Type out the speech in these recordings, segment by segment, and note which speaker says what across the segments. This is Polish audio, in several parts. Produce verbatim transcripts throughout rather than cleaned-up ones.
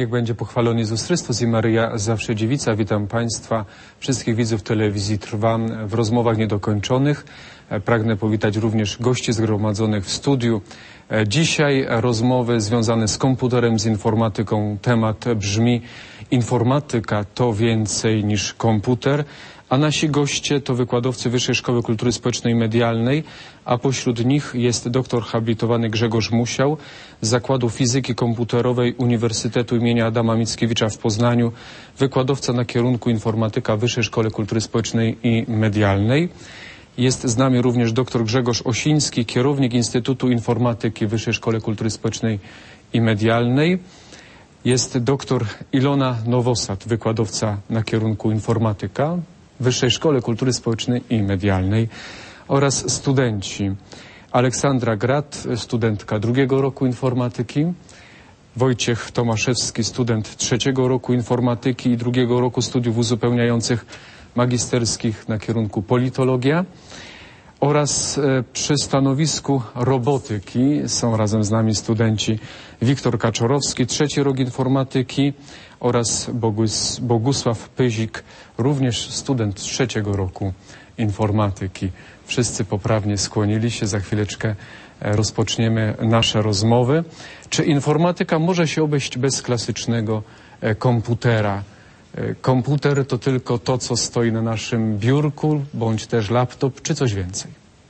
Speaker 1: Niech będzie pochwalony Jezus Chrystus i Maryja zawsze dziewica. Witam Państwa, wszystkich widzów telewizji Trwa w rozmowach niedokończonych. Pragnę powitać również gości zgromadzonych w studiu. Dzisiaj rozmowy związane z komputerem, z informatyką. Temat brzmi: informatyka to więcej niż komputer. A nasi goście to wykładowcy Wyższej Szkoły Kultury Społecznej i Medialnej, a pośród nich jest doktor habilitowany Grzegorz Musiał z Zakładu Fizyki Komputerowej Uniwersytetu imienia Adama Mickiewicza w Poznaniu, wykładowca na kierunku informatyka w Wyższej Szkole Kultury Społecznej i Medialnej. Jest z nami również doktor Grzegorz Osiński, kierownik Instytutu Informatyki w Wyższej Szkole Kultury Społecznej i Medialnej. Jest doktor Ilona Nowosad, wykładowca na kierunku informatyka w Wyższej Szkole Kultury Społecznej i Medialnej, oraz studenci. Aleksandra Grat, studentka drugiego roku informatyki, Wojciech Tomaszewski, student trzeciego roku informatyki i drugiego roku studiów uzupełniających magisterskich na kierunku politologia, oraz e, przy stanowisku robotyki są razem z nami studenci Wiktor Kaczorowski, trzeci rok informatyki, oraz Bogus, Bogusław Pyzik, również student trzeciego roku informatyki. Wszyscy poprawnie skłonili się. Za chwileczkę rozpoczniemy nasze rozmowy. Czy informatyka może się obejść bez klasycznego komputera? Komputer to tylko to, co stoi na naszym biurku, bądź też laptop, czy coś więcej?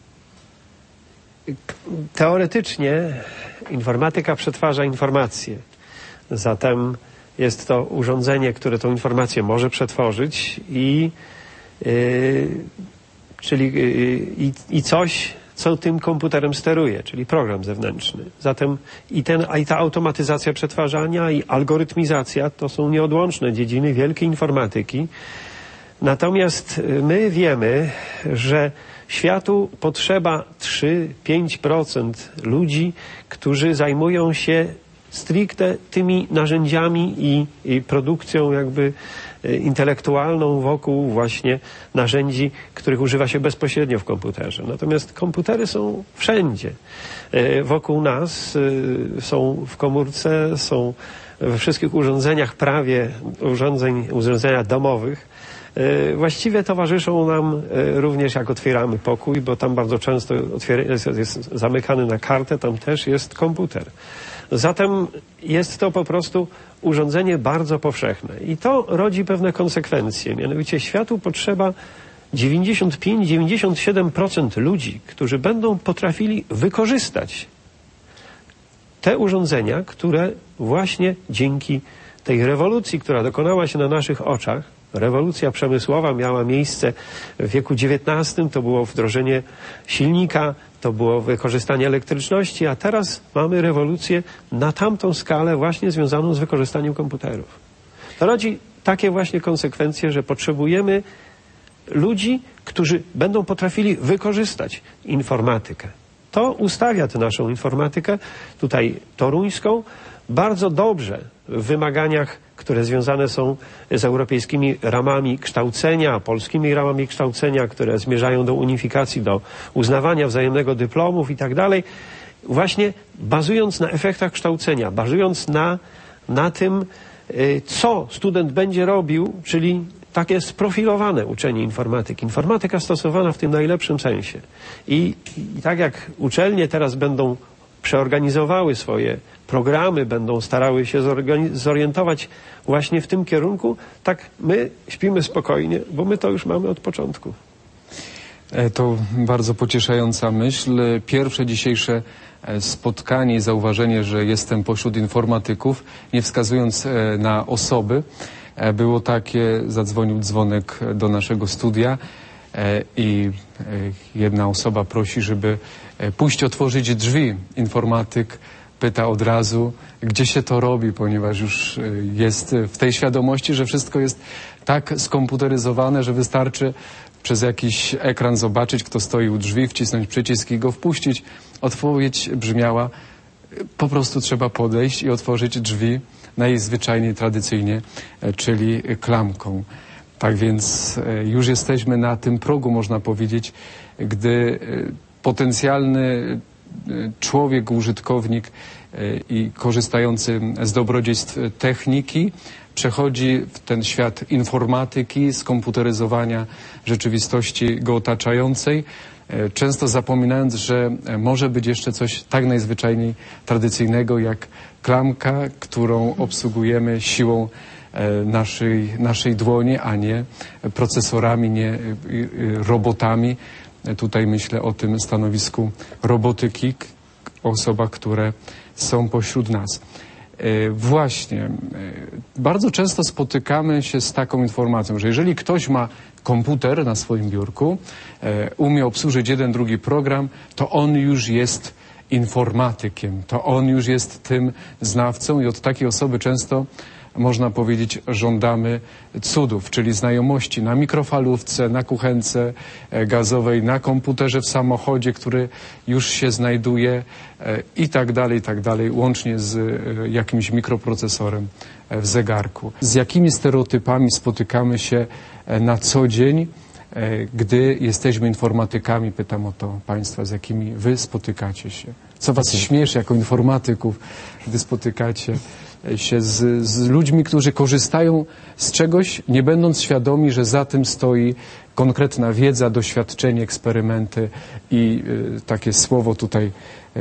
Speaker 2: Teoretycznie informatyka przetwarza informacje. Zatem jest to urządzenie, które tą informację może przetworzyć i, yy, czyli, yy, i, i coś, co tym komputerem steruje, czyli program zewnętrzny. Zatem i, ten, a i ta automatyzacja przetwarzania i algorytmizacja to są nieodłączne dziedziny wielkiej informatyki. Natomiast my wiemy, że światu potrzeba trzy do pięciu procent ludzi, którzy zajmują się stricte tymi narzędziami i, i produkcją jakby intelektualną wokół właśnie narzędzi, których używa się bezpośrednio w komputerze. Natomiast komputery są wszędzie. Wokół nas są w komórce, są we wszystkich urządzeniach prawie urządzeń, urządzeniach domowych. Właściwie towarzyszą nam również, jak otwieramy pokój, bo tam bardzo często jest, jest zamykany na kartę, tam też jest komputer. Zatem jest to po prostu urządzenie bardzo powszechne i to rodzi pewne konsekwencje. Mianowicie światu potrzeba dziewięćdziesiąt pięć do dziewięćdziesięciu siedmiu procent ludzi, którzy będą potrafili wykorzystać te urządzenia, które właśnie dzięki tej rewolucji, która dokonała się na naszych oczach, rewolucja przemysłowa miała miejsce w wieku dziewiętnastym, to było wdrożenie silnika, to było wykorzystanie elektryczności, a teraz mamy rewolucję na tamtą skalę właśnie związaną z wykorzystaniem komputerów. To rodzi takie właśnie konsekwencje, że potrzebujemy ludzi, którzy będą potrafili wykorzystać informatykę. To ustawia tę naszą informatykę, tutaj toruńską, bardzo dobrze w wymaganiach, które związane są z europejskimi ramami kształcenia, polskimi ramami kształcenia, które zmierzają do unifikacji, do uznawania wzajemnego dyplomów i tak dalej, właśnie bazując na efektach kształcenia, bazując na, na tym, co student będzie robił, czyli takie sprofilowane uczenie informatyki. Informatyka stosowana w tym najlepszym sensie. I, i tak jak uczelnie teraz będą przeorganizowały swoje programy, będą starały się zorientować właśnie w tym kierunku, tak my śpimy spokojnie, bo my to już mamy od początku.
Speaker 1: To bardzo pocieszająca myśl. Pierwsze dzisiejsze spotkanie i zauważenie, że jestem pośród informatyków, nie wskazując na osoby, było takie: zadzwonił dzwonek do naszego studia i jedna osoba prosi, żeby pójść otworzyć drzwi. Informatyk pyta od razu, gdzie się to robi, ponieważ już jest w tej świadomości, że wszystko jest tak skomputeryzowane, że wystarczy przez jakiś ekran zobaczyć, kto stoi u drzwi, wcisnąć przycisk i go wpuścić. Odpowiedź brzmiała: po prostu trzeba podejść i otworzyć drzwi najzwyczajniej tradycyjnie, czyli klamką. Tak więc już jesteśmy na tym progu, można powiedzieć, gdy potencjalny człowiek, użytkownik i korzystający z dobrodziejstw techniki przechodzi w ten świat informatyki, skomputeryzowania rzeczywistości go otaczającej, często zapominając, że może być jeszcze coś tak najzwyczajniej tradycyjnego jak klamka, którą obsługujemy siłą naszej, naszej dłoni, a nie procesorami, nie robotami. Tutaj myślę o tym stanowisku robotyki, o osobach, które są pośród nas. Właśnie, bardzo często spotykamy się z taką informacją, że jeżeli ktoś ma komputer na swoim biurku, umie obsłużyć jeden, drugi program, to on już jest informatykiem, to on już jest tym znawcą i od takiej osoby często, można powiedzieć, żądamy cudów, czyli znajomości na mikrofalówce, na kuchence gazowej, na komputerze w samochodzie, który już się znajduje i tak dalej, i tak dalej, łącznie z jakimś mikroprocesorem w zegarku. Z jakimi stereotypami spotykamy się na co dzień, gdy jesteśmy informatykami? Pytam o to Państwa, z jakimi Wy spotykacie się. Co Was śmieszy jako informatyków, gdy spotykacie się z, z ludźmi, którzy korzystają z czegoś, nie będąc świadomi, że za tym stoi konkretna wiedza, doświadczenie, eksperymenty i y, takie słowo tutaj y,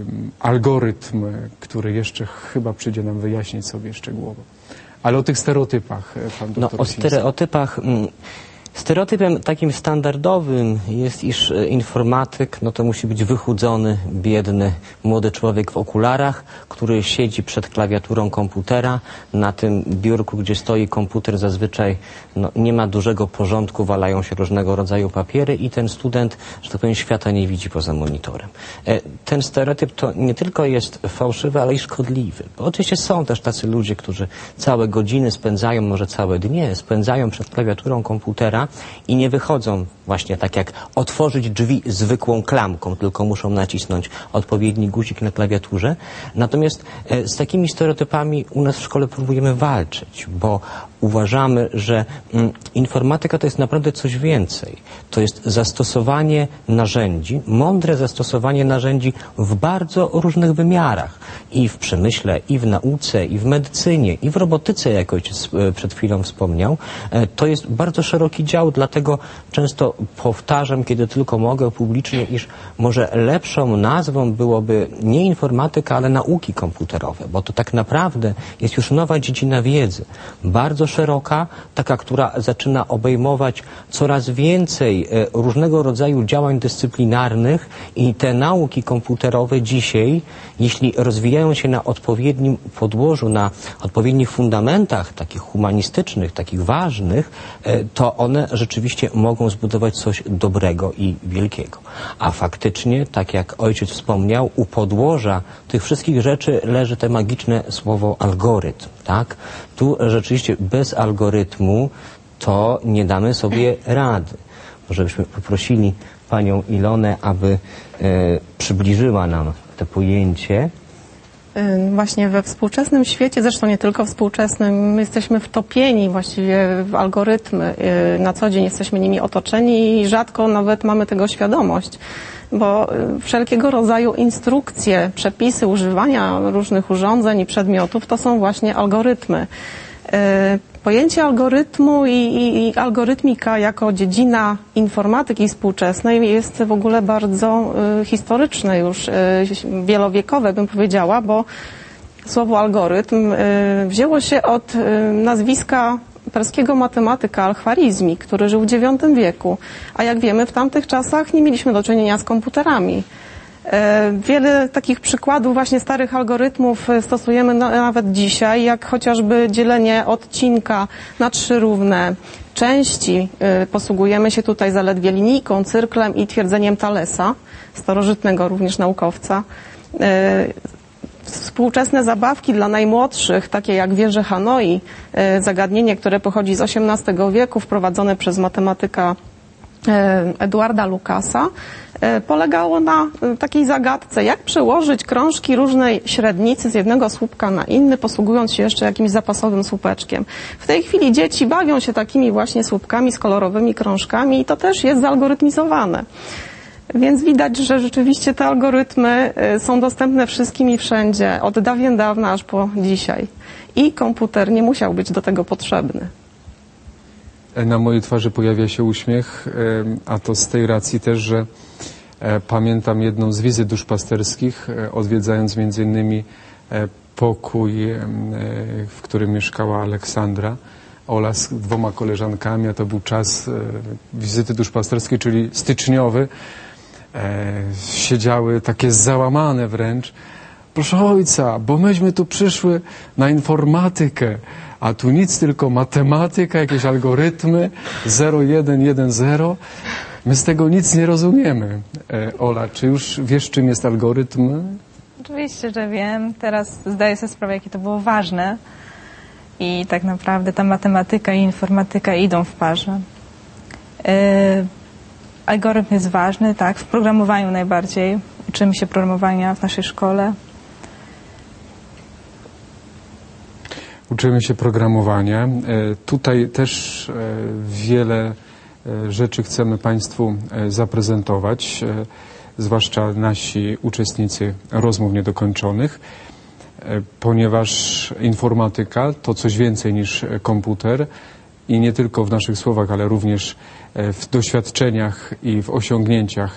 Speaker 1: algorytm, który jeszcze chyba przyjdzie nam wyjaśnić sobie szczegółowo. Ale o tych stereotypach, pan doktor.
Speaker 3: No, o stereotypach. Mm. Stereotypem takim standardowym jest, iż informatyk, no to musi być wychudzony, biedny, młody człowiek w okularach, który siedzi przed klawiaturą komputera. Na tym biurku, gdzie stoi komputer, zazwyczaj no, nie ma dużego porządku, walają się różnego rodzaju papiery i ten student, że tak powiem, świata nie widzi poza monitorem. Ten stereotyp to nie tylko jest fałszywy, ale i szkodliwy. Bo oczywiście są też tacy ludzie, którzy całe godziny spędzają, może całe dnie spędzają przed klawiaturą komputera i nie wychodzą właśnie tak jak otworzyć drzwi zwykłą klamką, tylko muszą nacisnąć odpowiedni guzik na klawiaturze. Natomiast e, z takimi stereotypami u nas w szkole próbujemy walczyć, bo uważamy, że mm, informatyka to jest naprawdę coś więcej. To jest zastosowanie narzędzi, mądre zastosowanie narzędzi w bardzo różnych wymiarach. I w przemyśle, i w nauce, i w medycynie, i w robotyce, jak ojciec e, przed chwilą wspomniał. E, to jest bardzo szeroki dział, dlatego często powtarzam, kiedy tylko mogę publicznie, iż może lepszą nazwą byłoby nie informatyka, ale nauki komputerowe, bo to tak naprawdę jest już nowa dziedzina wiedzy, bardzo szeroka, taka, która zaczyna obejmować coraz więcej różnego rodzaju działań dyscyplinarnych i te nauki komputerowe dzisiaj, jeśli rozwijają się na odpowiednim podłożu, na odpowiednich fundamentach, takich humanistycznych, takich ważnych, to one rzeczywiście mogą zbudować coś dobrego i wielkiego. A faktycznie, tak jak ojciec wspomniał, u podłoża tych wszystkich rzeczy leży te magiczne słowo algorytm, tak? Tu rzeczywiście bez algorytmu to nie damy sobie rady. Może byśmy poprosili panią Ilonę, aby e, przybliżyła nam to pojęcie.
Speaker 4: Właśnie we współczesnym świecie, zresztą nie tylko współczesnym, my jesteśmy wtopieni właściwie w algorytmy. Na co dzień jesteśmy nimi otoczeni i rzadko nawet mamy tego świadomość, bo wszelkiego rodzaju instrukcje, przepisy używania różnych urządzeń i przedmiotów to są właśnie algorytmy. Pojęcie algorytmu i, i, i algorytmika jako dziedzina informatyki współczesnej jest w ogóle bardzo y, historyczne już, y, wielowiekowe bym powiedziała, bo słowo algorytm y, wzięło się od y, nazwiska perskiego matematyka Al-Khwarizmi, który żył w dziewiątym wieku, a jak wiemy w tamtych czasach nie mieliśmy do czynienia z komputerami. Wiele takich przykładów właśnie starych algorytmów stosujemy nawet dzisiaj, jak chociażby dzielenie odcinka na trzy równe części. Posługujemy się tutaj zaledwie linijką, cyrklem i twierdzeniem Thalesa, starożytnego również naukowca. Współczesne zabawki dla najmłodszych, takie jak wieże Hanoi, zagadnienie, które pochodzi z osiemnastego wieku, wprowadzone przez matematyka Eduarda Lucasa, polegało na takiej zagadce, jak przełożyć krążki różnej średnicy z jednego słupka na inny, posługując się jeszcze jakimś zapasowym słupeczkiem. W tej chwili dzieci bawią się takimi właśnie słupkami z kolorowymi krążkami i to też jest zalgorytmizowane. Więc widać, że rzeczywiście te algorytmy są dostępne wszystkim i wszędzie, od dawien dawna aż po dzisiaj. I komputer nie musiał być do tego potrzebny.
Speaker 1: Na mojej twarzy pojawia się uśmiech, a to z tej racji też, że pamiętam jedną z wizyt duszpasterskich, odwiedzając między innymi pokój, w którym mieszkała Aleksandra, Ola z dwoma koleżankami, a to był czas wizyty duszpasterskiej, czyli styczniowy. Siedziały takie załamane wręcz. Proszę ojca, bo myśmy tu przyszły na informatykę, a tu nic, tylko matematyka, jakieś algorytmy, zero jeden jeden zero. My z tego nic nie rozumiemy. E, Ola, czy już wiesz, czym jest algorytm?
Speaker 5: Oczywiście, że wiem. Teraz zdaję sobie sprawę, jakie to było ważne. I tak naprawdę ta matematyka i informatyka idą w parze. E, algorytm jest ważny, tak, w programowaniu najbardziej. Uczymy się programowania w naszej szkole.
Speaker 1: Uczymy się programowania. E, tutaj też e, wiele e, rzeczy chcemy Państwu e, zaprezentować, e, zwłaszcza nasi uczestnicy rozmów niedokończonych, e, ponieważ informatyka to coś więcej niż komputer i nie tylko w naszych słowach, ale również e, w doświadczeniach i w osiągnięciach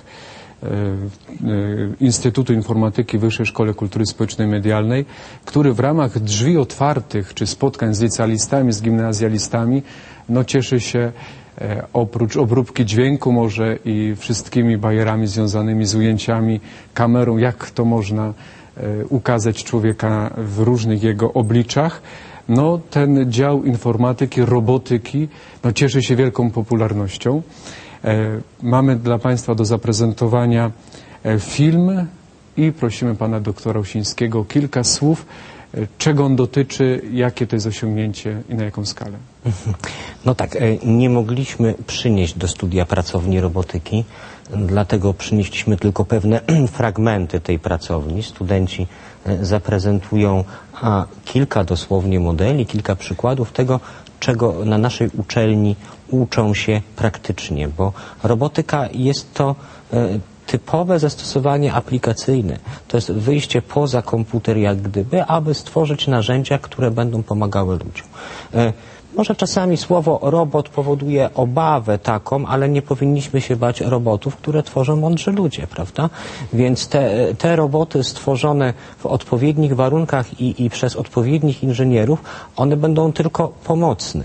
Speaker 1: Instytutu Informatyki w Wyższej Szkole Kultury Społecznej i Medialnej, który w ramach drzwi otwartych czy spotkań z licealistami, z gimnazjalistami, no cieszy się e, oprócz obróbki dźwięku może i wszystkimi bajerami związanymi z ujęciami, kamerą, jak to można e, ukazać człowieka w różnych jego obliczach. No ten dział informatyki, robotyki, no cieszy się wielką popularnością. Mamy dla Państwa do zaprezentowania film i prosimy Pana doktora Usińskiego o kilka słów, czego on dotyczy, jakie to jest osiągnięcie i na jaką skalę.
Speaker 3: No tak, nie mogliśmy przynieść do studia pracowni robotyki, dlatego przynieśliśmy tylko pewne fragmenty tej pracowni. Studenci zaprezentują a, kilka dosłownie modeli, kilka przykładów tego, czego na naszej uczelni uczą się praktycznie, bo robotyka jest to e, typowe zastosowanie aplikacyjne. To jest wyjście poza komputer jak gdyby, aby stworzyć narzędzia, które będą pomagały ludziom. E, Może czasami słowo robot powoduje obawę taką, ale nie powinniśmy się bać robotów, które tworzą mądrzy ludzie, prawda? Więc te, te roboty stworzone w odpowiednich warunkach i, i przez odpowiednich inżynierów, one będą tylko pomocne.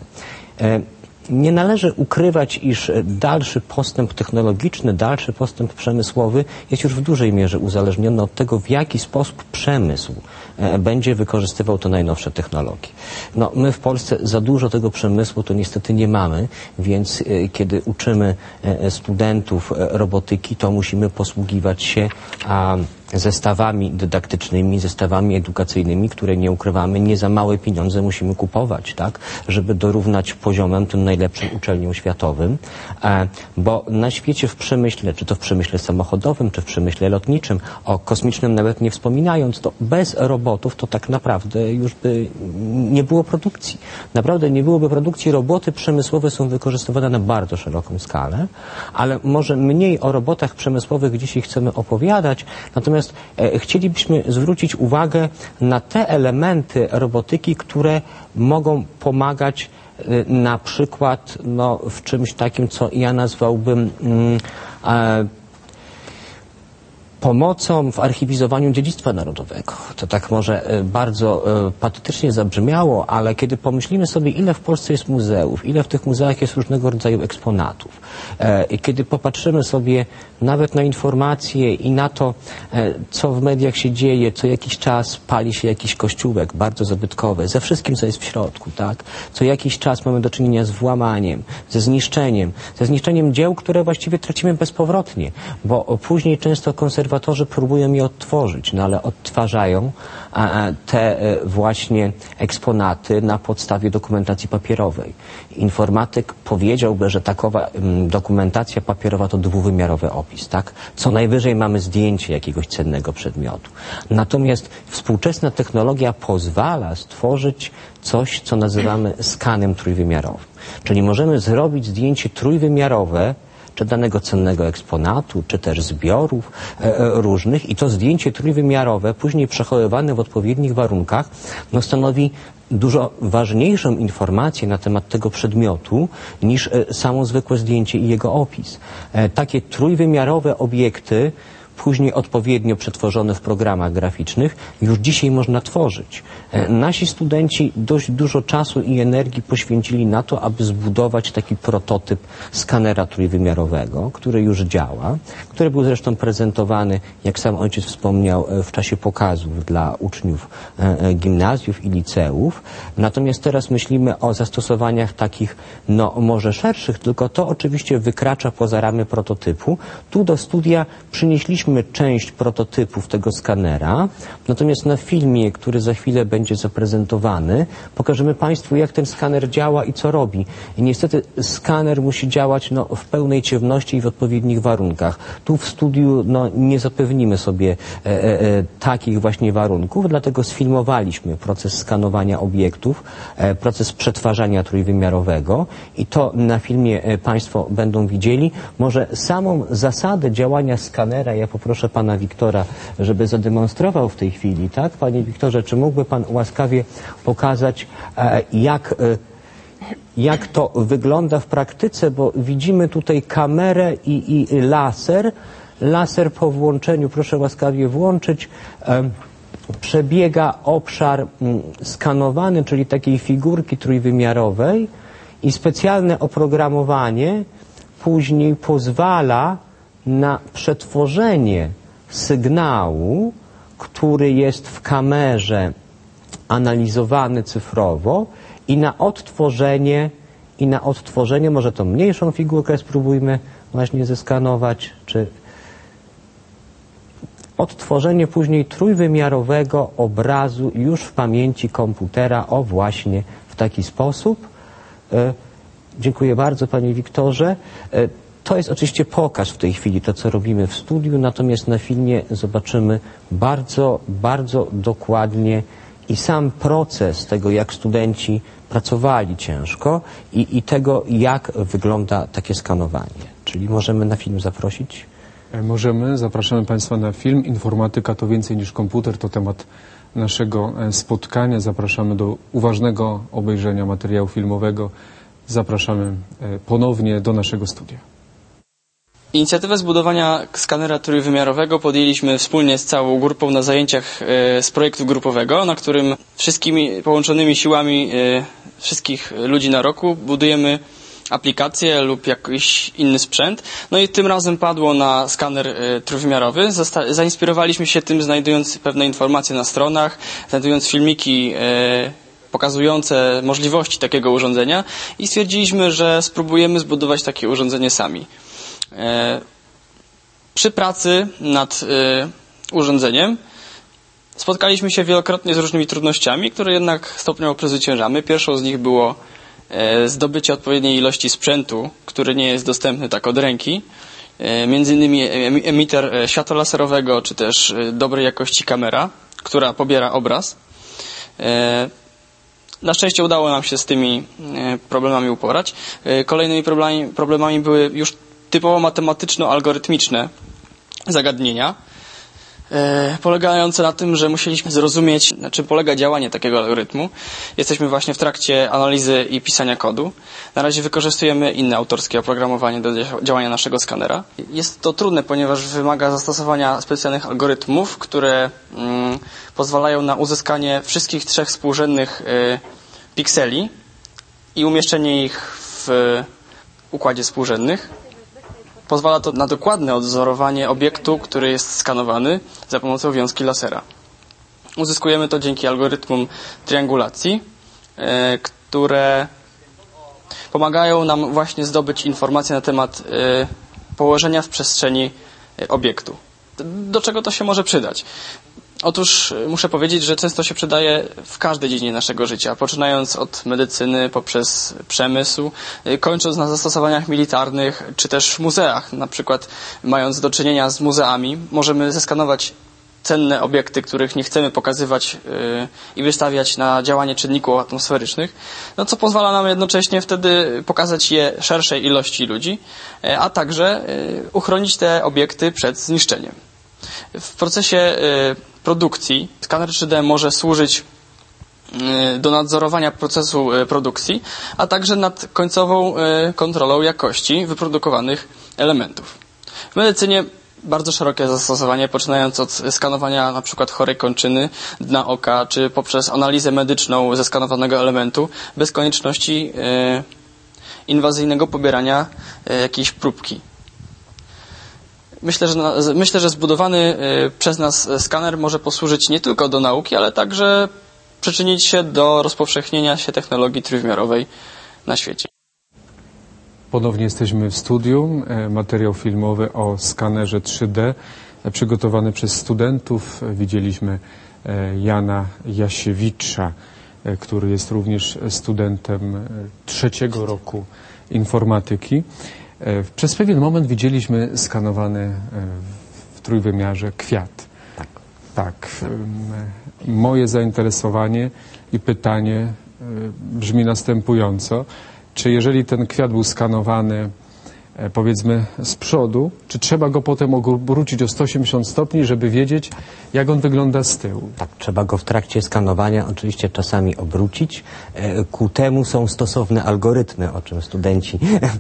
Speaker 3: Nie należy ukrywać, iż dalszy postęp technologiczny, dalszy postęp przemysłowy jest już w dużej mierze uzależniony od tego, w jaki sposób przemysł będzie wykorzystywał te najnowsze technologie. No, my w Polsce za dużo tego przemysłu to niestety nie mamy, więc kiedy uczymy studentów robotyki, to musimy posługiwać się a, zestawami dydaktycznymi, zestawami edukacyjnymi, które nie ukrywamy, nie za małe pieniądze musimy kupować, tak, żeby dorównać poziomem tym najlepszym uczelniom światowym, e, bo na świecie w przemyśle, czy to w przemyśle samochodowym, czy w przemyśle lotniczym, o kosmicznym nawet nie wspominając, to bez robotów to tak naprawdę już by nie było produkcji. Naprawdę nie byłoby produkcji. Roboty przemysłowe są wykorzystywane na bardzo szeroką skalę, ale może mniej o robotach przemysłowych dzisiaj chcemy opowiadać, natomiast E, chcielibyśmy zwrócić uwagę na te elementy robotyki, które mogą pomagać e, na przykład no, w czymś takim, co ja nazwałbym mm, e, pomocą w archiwizowaniu dziedzictwa narodowego. To tak może bardzo e, patetycznie zabrzmiało, ale kiedy pomyślimy sobie, ile w Polsce jest muzeów, ile w tych muzeach jest różnego rodzaju eksponatów, e, i kiedy popatrzymy sobie nawet na informacje i na to, e, co w mediach się dzieje, co jakiś czas pali się jakiś kościółek bardzo zabytkowy, ze wszystkim, co jest w środku, tak? Co jakiś czas mamy do czynienia z włamaniem, ze zniszczeniem, ze zniszczeniem dzieł, które właściwie tracimy bezpowrotnie, bo później często konserwatorzy próbują je odtworzyć, no ale odtwarzają a, te właśnie eksponaty na podstawie dokumentacji papierowej. Informatyk powiedziałby, że takowa m, dokumentacja papierowa to dwuwymiarowy opis, tak? Co najwyżej mamy zdjęcie jakiegoś cennego przedmiotu. Natomiast współczesna technologia pozwala stworzyć coś, co nazywamy skanem trójwymiarowym. Czyli możemy zrobić zdjęcie trójwymiarowe czy danego cennego eksponatu, czy też zbiorów e, różnych i to zdjęcie trójwymiarowe, później przechowywane w odpowiednich warunkach, no stanowi dużo ważniejszą informację na temat tego przedmiotu niż e, samo zwykłe zdjęcie i jego opis. E, takie trójwymiarowe obiekty, później odpowiednio przetworzone w programach graficznych, już dzisiaj można tworzyć. E, nasi studenci dość dużo czasu i energii poświęcili na to, aby zbudować taki prototyp skanera trójwymiarowego, który już działa, który był zresztą prezentowany, jak sam ojciec wspomniał, w czasie pokazów dla uczniów e, gimnazjów i liceów. Natomiast teraz myślimy o zastosowaniach takich, no może szerszych, tylko to oczywiście wykracza poza ramy prototypu. Tu do studia przynieśliśmy część prototypów tego skanera, natomiast na filmie, który za chwilę będzie zaprezentowany, pokażemy Państwu, jak ten skaner działa i co robi. I niestety skaner musi działać no, w pełnej ciemności i w odpowiednich warunkach. Tu w studiu no, nie zapewnimy sobie e, e, takich właśnie warunków, dlatego sfilmowaliśmy proces skanowania obiektów, e, proces przetwarzania trójwymiarowego i to na filmie e, Państwo będą widzieli. Może samą zasadę działania skanera ja poproszę pana Wiktora, żeby zademonstrował w tej chwili, tak? Panie Wiktorze, czy mógłby pan łaskawie pokazać, e, jak, e, jak to wygląda w praktyce, bo widzimy tutaj kamerę i, i laser. Laser po włączeniu, proszę łaskawie włączyć, e, przebiega obszar m, skanowany, czyli takiej figurki trójwymiarowej i specjalne oprogramowanie później pozwala na przetworzenie sygnału, który jest w kamerze analizowany cyfrowo i na odtworzenie, i na odtworzenie, może tą mniejszą figurkę spróbujmy właśnie zeskanować, czy odtworzenie później trójwymiarowego obrazu już w pamięci komputera, o właśnie w taki sposób. E, dziękuję bardzo, panie Wiktorze. E, To jest oczywiście pokaz w tej chwili, to co robimy w studiu, natomiast na filmie zobaczymy bardzo, bardzo dokładnie i sam proces tego, jak studenci pracowali ciężko i, i tego, jak wygląda takie skanowanie. Czyli możemy na film zaprosić?
Speaker 1: Możemy, zapraszamy Państwa na film. Informatyka to więcej niż komputer, to temat naszego spotkania. Zapraszamy do uważnego obejrzenia materiału filmowego. Zapraszamy ponownie do naszego studia.
Speaker 6: Inicjatywę zbudowania skanera trójwymiarowego podjęliśmy wspólnie z całą grupą na zajęciach z projektu grupowego, na którym wszystkimi połączonymi siłami wszystkich ludzi na roku budujemy aplikację lub jakiś inny sprzęt. No i tym razem padło na skaner trójwymiarowy. Zosta- zainspirowaliśmy się tym, znajdując pewne informacje na stronach, znajdując filmiki pokazujące możliwości takiego urządzenia i stwierdziliśmy, że spróbujemy zbudować takie urządzenie sami. Przy pracy nad urządzeniem spotkaliśmy się wielokrotnie z różnymi trudnościami, które jednak stopniowo przezwyciężamy. Pierwszą z nich było zdobycie odpowiedniej ilości sprzętu, który nie jest dostępny tak od ręki. Między innymi emiter światła laserowego, czy też dobrej jakości kamera, która pobiera obraz. Na szczęście udało nam się z tymi problemami uporać. Kolejnymi problemami, problemami były już typowo matematyczno-algorytmiczne zagadnienia, e, polegające na tym, że musieliśmy zrozumieć, na czym polega działanie takiego algorytmu. Jesteśmy właśnie w trakcie analizy i pisania kodu. Na razie wykorzystujemy inne autorskie oprogramowanie do działania naszego skanera. Jest to trudne, ponieważ wymaga zastosowania specjalnych algorytmów, które mm, pozwalają na uzyskanie wszystkich trzech współrzędnych y, pikseli i umieszczenie ich w układzie współrzędnych. Pozwala to na dokładne odwzorowanie obiektu, który jest skanowany za pomocą wiązki lasera. Uzyskujemy to dzięki algorytmom triangulacji, e, które pomagają nam właśnie zdobyć informacje na temat e, położenia w przestrzeni e, obiektu. Do czego to się może przydać? Otóż muszę powiedzieć, że często się przydaje w każdej dziedzinie naszego życia, poczynając od medycyny, poprzez przemysł, kończąc na zastosowaniach militarnych, czy też w muzeach. Na przykład mając do czynienia z muzeami, możemy zeskanować cenne obiekty, których nie chcemy pokazywać yy, i wystawiać na działanie czynników atmosferycznych, no co pozwala nam jednocześnie wtedy pokazać je szerszej ilości ludzi, yy, a także yy, uchronić te obiekty przed zniszczeniem. W procesie yy, produkcji skaner trzy D może służyć yy, do nadzorowania procesu yy, produkcji, a także nad końcową yy, kontrolą jakości wyprodukowanych elementów. W medycynie bardzo szerokie zastosowanie, poczynając od skanowania na przykład chorej kończyny, dna oka, czy poprzez analizę medyczną ze skanowanego elementu, bez konieczności e, inwazyjnego pobierania e, jakiejś próbki. Myślę, że, na, myślę, że zbudowany e, przez nas skaner może posłużyć nie tylko do nauki, ale także przyczynić się do rozpowszechnienia się technologii trójwymiarowej na świecie.
Speaker 1: Ponownie jesteśmy w studiu. Materiał filmowy o skanerze trzy D przygotowany przez studentów. Widzieliśmy Jana Jasiewicza, który jest również studentem trzeciego roku informatyki. Przez pewien moment widzieliśmy skanowany w trójwymiarze kwiat.
Speaker 3: Tak.
Speaker 1: Tak. Moje zainteresowanie i pytanie brzmi następująco. Czy jeżeli ten kwiat był skanowany, e, powiedzmy, z przodu, czy trzeba go potem obrócić o sto osiemdziesiąt stopni, żeby wiedzieć, jak on wygląda z tyłu?
Speaker 3: Tak, trzeba go w trakcie skanowania oczywiście czasami obrócić. E, ku temu są stosowne algorytmy, o czym studenci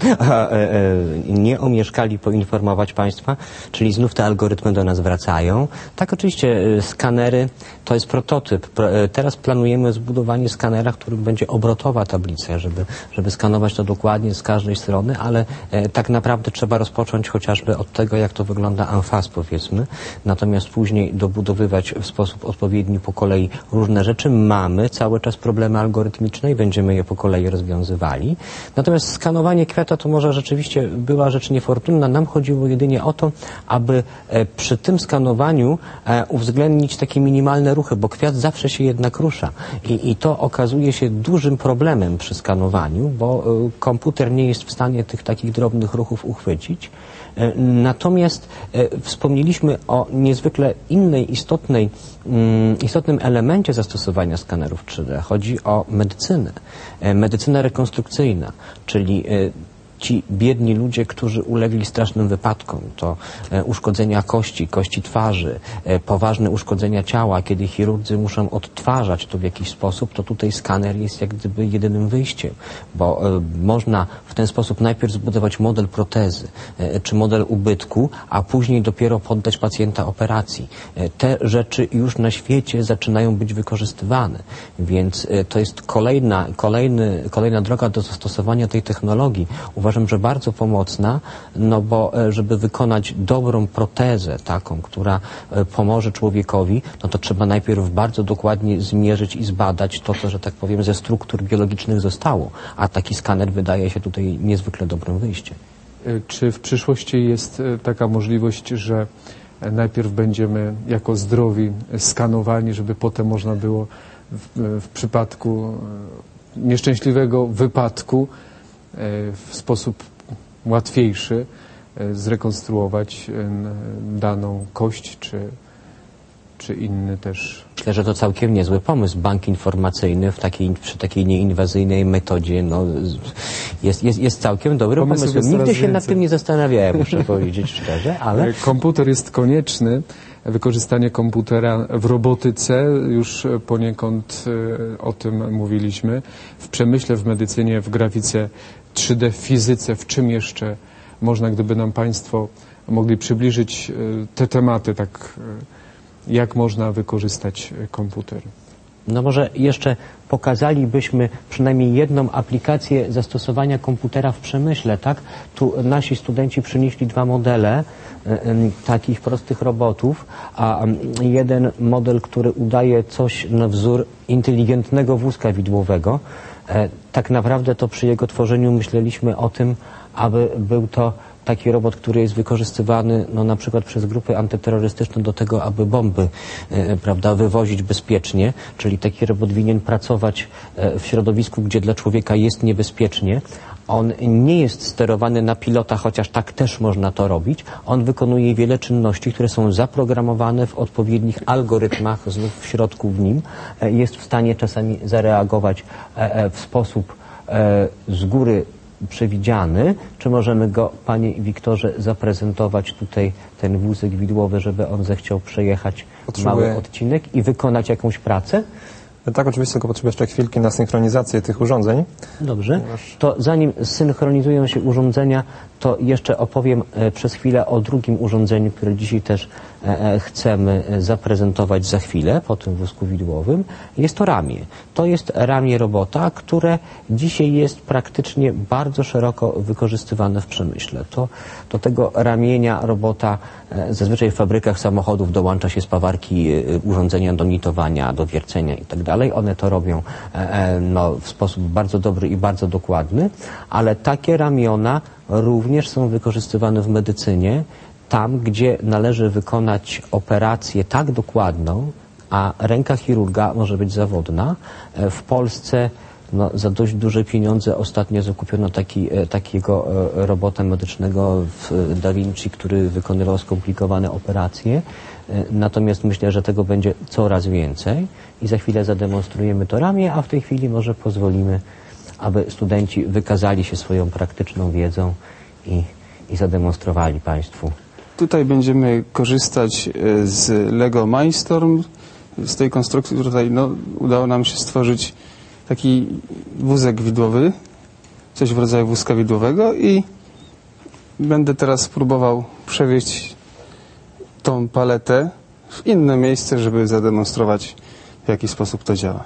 Speaker 3: e, e, nie omieszkali poinformować Państwa, czyli znów te algorytmy do nas wracają. Tak, oczywiście e, skanery to jest prototyp. Pro, e, teraz planujemy zbudowanie skanera, w którym będzie obrotowa tablica, żeby, żeby skanować to dokładnie z każdej strony, ale e, tak naprawdę trzeba rozpocząć chociażby od tego, jak to wygląda en face, powiedzmy. Natomiast później dobudowywać w sposób odpowiedni po kolei różne rzeczy. Mamy cały czas problemy algorytmiczne i będziemy je po kolei rozwiązywali. Natomiast skanowanie kwiata to może rzeczywiście była rzecz niefortunna. Nam chodziło jedynie o to, aby e, przy tym skanowaniu e, uwzględnić takie minimalne ruchy, bo kwiat zawsze się jednak rusza. I, i to okazuje się dużym problemem przy skanowaniu, bo e, komputer nie jest w stanie tych takich drobnych ruchów uchwycić. E, natomiast e, wspomnieliśmy o niezwykle innej, istotnej, mm, istotnym elemencie zastosowania skanerów trzy D. Chodzi o medycynę. E, medycyna rekonstrukcyjna, czyli e, ci biedni ludzie, którzy ulegli strasznym wypadkom, to e, uszkodzenia kości, kości twarzy, e, poważne uszkodzenia ciała, kiedy chirurdzy muszą odtwarzać to w jakiś sposób, to tutaj skaner jest jak gdyby jedynym wyjściem, bo e, można w ten sposób najpierw zbudować model protezy, e, czy model ubytku, a później dopiero poddać pacjenta operacji. E, te rzeczy już na świecie zaczynają być wykorzystywane, więc e, to jest kolejna, kolejny, kolejna droga do zastosowania tej technologii. Uważam, że bardzo pomocna, no bo żeby wykonać dobrą protezę taką, która pomoże człowiekowi, no to trzeba najpierw bardzo dokładnie zmierzyć i zbadać to, co, że tak powiem, ze struktur biologicznych zostało, a taki skaner wydaje się tutaj niezwykle dobrym wyjściem.
Speaker 1: Czy w przyszłości jest taka możliwość, że najpierw będziemy jako zdrowi skanowani, żeby potem można było w, w przypadku nieszczęśliwego wypadku w sposób łatwiejszy zrekonstruować daną kość czy, czy inny też?
Speaker 3: Myślę, że to całkiem niezły pomysł. Bank informacyjny w takiej, przy takiej nieinwazyjnej metodzie no, jest, jest, jest całkiem dobrym pomysłem. pomysłem. Nigdy się nad tym nie zastanawiałem, muszę powiedzieć szczerze, ale...
Speaker 1: Komputer jest konieczny. Wykorzystanie komputera w robotyce, już poniekąd o tym mówiliśmy. W przemyśle, w medycynie, w grafice trzy D, w fizyce, w czym jeszcze można, gdyby nam Państwo mogli przybliżyć te tematy, tak jak można wykorzystać komputer?
Speaker 3: No może jeszcze pokazalibyśmy przynajmniej jedną aplikację zastosowania komputera w przemyśle, tak? Tu nasi studenci przynieśli dwa modele y, y, takich prostych robotów, a y, jeden model, który udaje coś na wzór inteligentnego wózka widłowego. E, tak naprawdę to przy jego tworzeniu myśleliśmy o tym, aby był to taki robot, który jest wykorzystywany no, na przykład przez grupy antyterrorystyczne do tego, aby bomby e, prawda, wywozić bezpiecznie, czyli taki robot winien pracować e, w środowisku, gdzie dla człowieka jest niebezpiecznie, On nie jest sterowany na pilota, chociaż tak też można to robić. On wykonuje wiele czynności, które są zaprogramowane w odpowiednich algorytmach, znów w środku w nim. Jest w stanie czasami zareagować w sposób z góry przewidziany. Czy możemy go, panie Wiktorze, zaprezentować tutaj, ten wózek widłowy, żeby on zechciał przejechać
Speaker 7: Potrzebuję...
Speaker 3: mały odcinek i wykonać jakąś pracę?
Speaker 7: Tak, oczywiście, tylko potrzebuję jeszcze chwilki na synchronizację tych urządzeń.
Speaker 3: Dobrze. To zanim synchronizują się urządzenia, to jeszcze opowiem e, przez chwilę o drugim urządzeniu, które dzisiaj też e, chcemy zaprezentować za chwilę po tym wózku widłowym. Jest to ramię. To jest ramię robota, które dzisiaj jest praktycznie bardzo szeroko wykorzystywane w przemyśle. To do tego ramienia robota e, zazwyczaj w fabrykach samochodów dołącza się spawarki, e, urządzenia do nitowania, do wiercenia itd. One to robią e, no, w sposób bardzo dobry i bardzo dokładny, ale takie ramiona również są wykorzystywane w medycynie, tam gdzie należy wykonać operację tak dokładną, a ręka chirurga może być zawodna. E, w Polsce no, za dość duże pieniądze ostatnio zakupiono taki, e, takiego e, robota medycznego w Da Vinci, który wykonywał skomplikowane operacje. Natomiast myślę, że tego będzie coraz więcej i za chwilę zademonstrujemy to ramię, a w tej chwili może pozwolimy, aby studenci wykazali się swoją praktyczną wiedzą i, i zademonstrowali Państwu.
Speaker 8: Tutaj będziemy korzystać z Lego Mindstorm, z tej konstrukcji, tutaj no, udało nam się stworzyć taki wózek widłowy, coś w rodzaju wózka widłowego i będę teraz próbował przewieźć tą paletę w inne miejsce, żeby zademonstrować, w jaki sposób to działa.